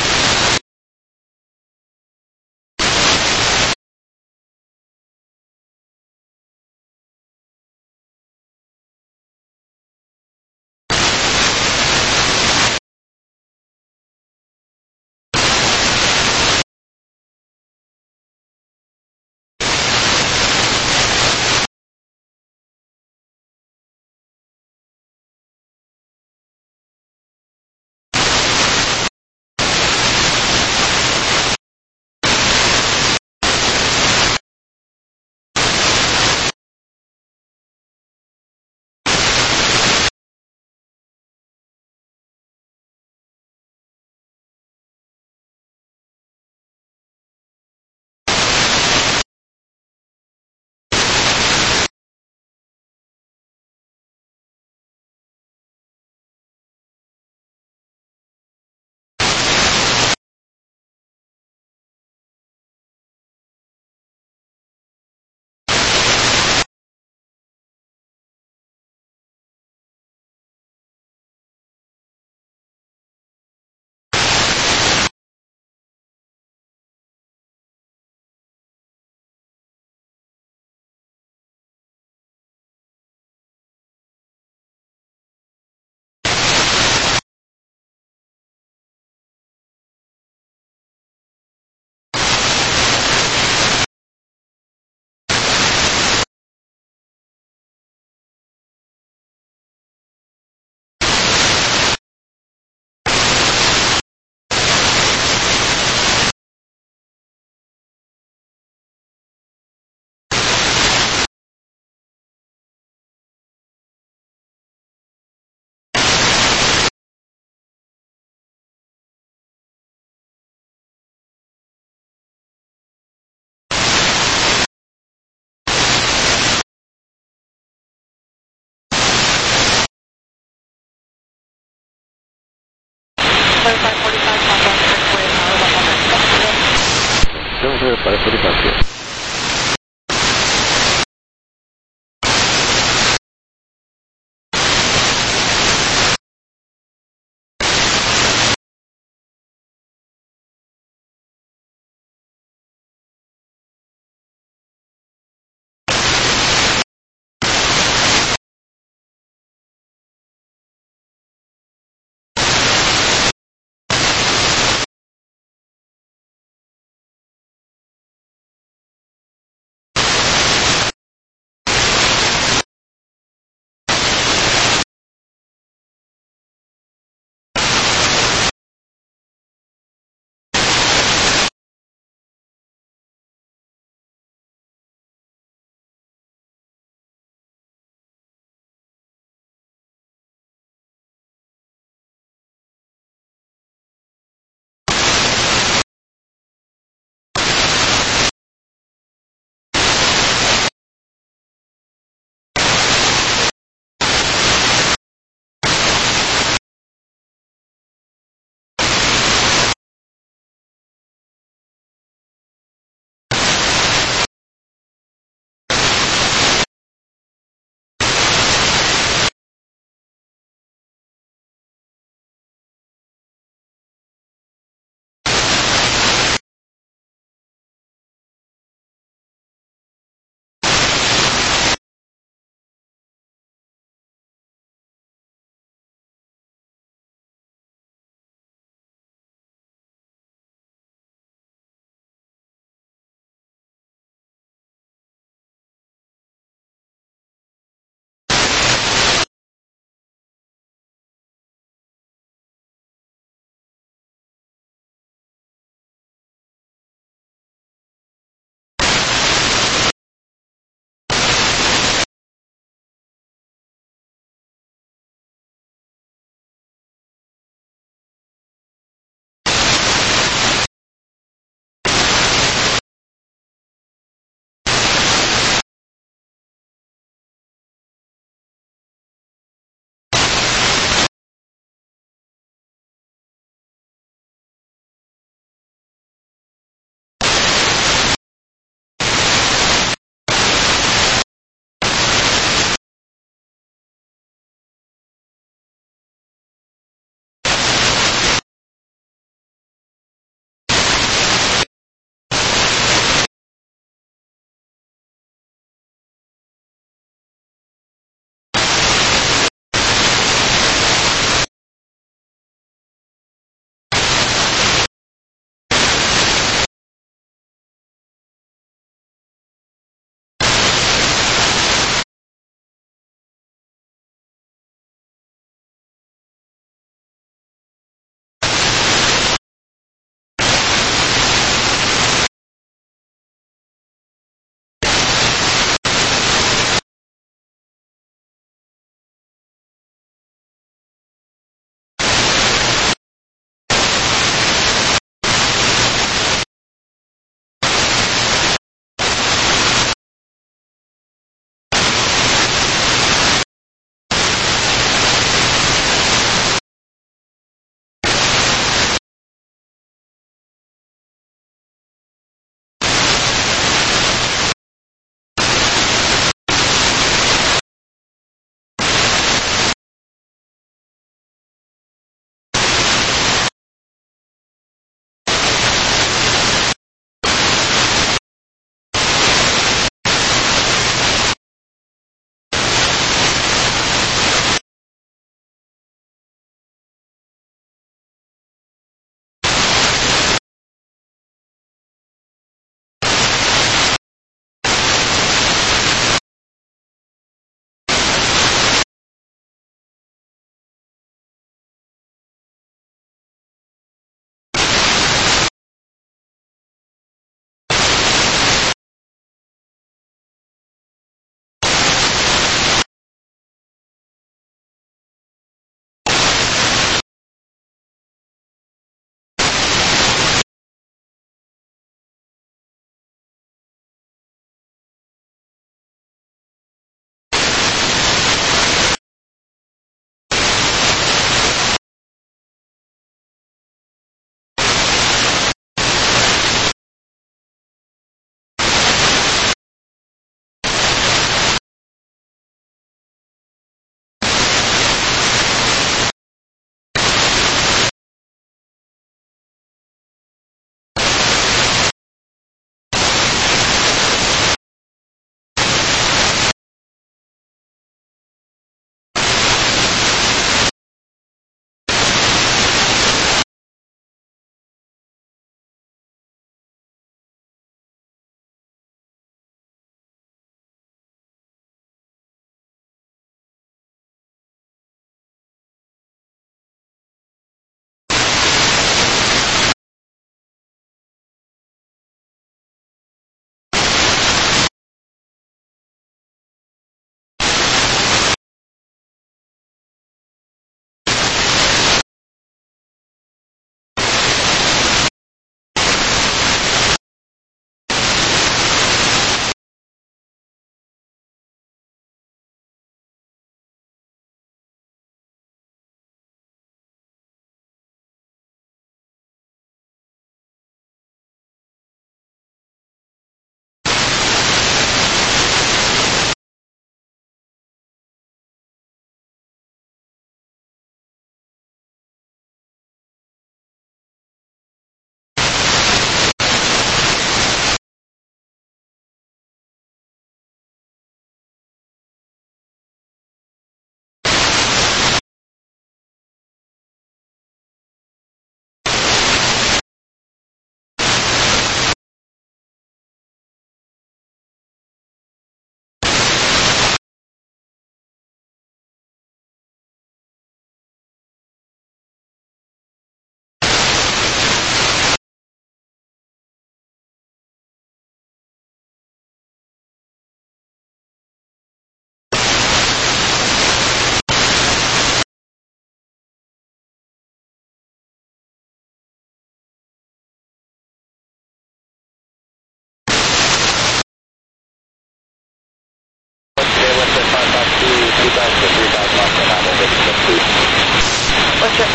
Flight five forty-five, contact Expressway, power one one nine. Still here, five forty-five here.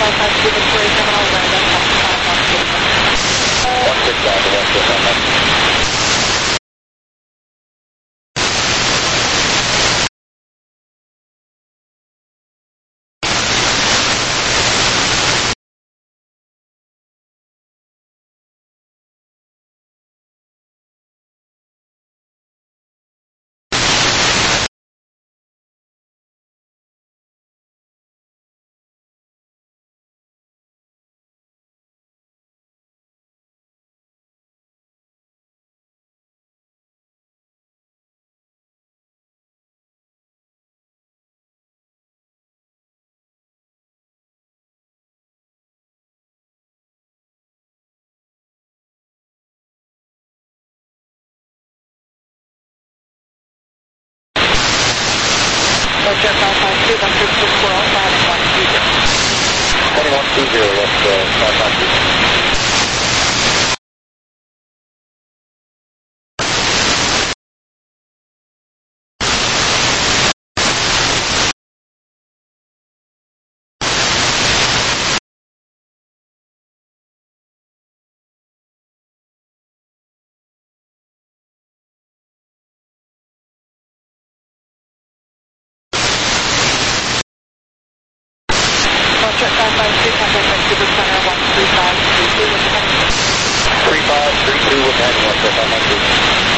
five five two Victoria Terminal, right at one five one six. one six five, one six five. Roger, five five two, one six six four, five one two zero. twenty-one two zero, that's uh, five five two. Roger, five five two, contact Vancouver Center, one three five three two with three five three two with ninety-one, so five five two.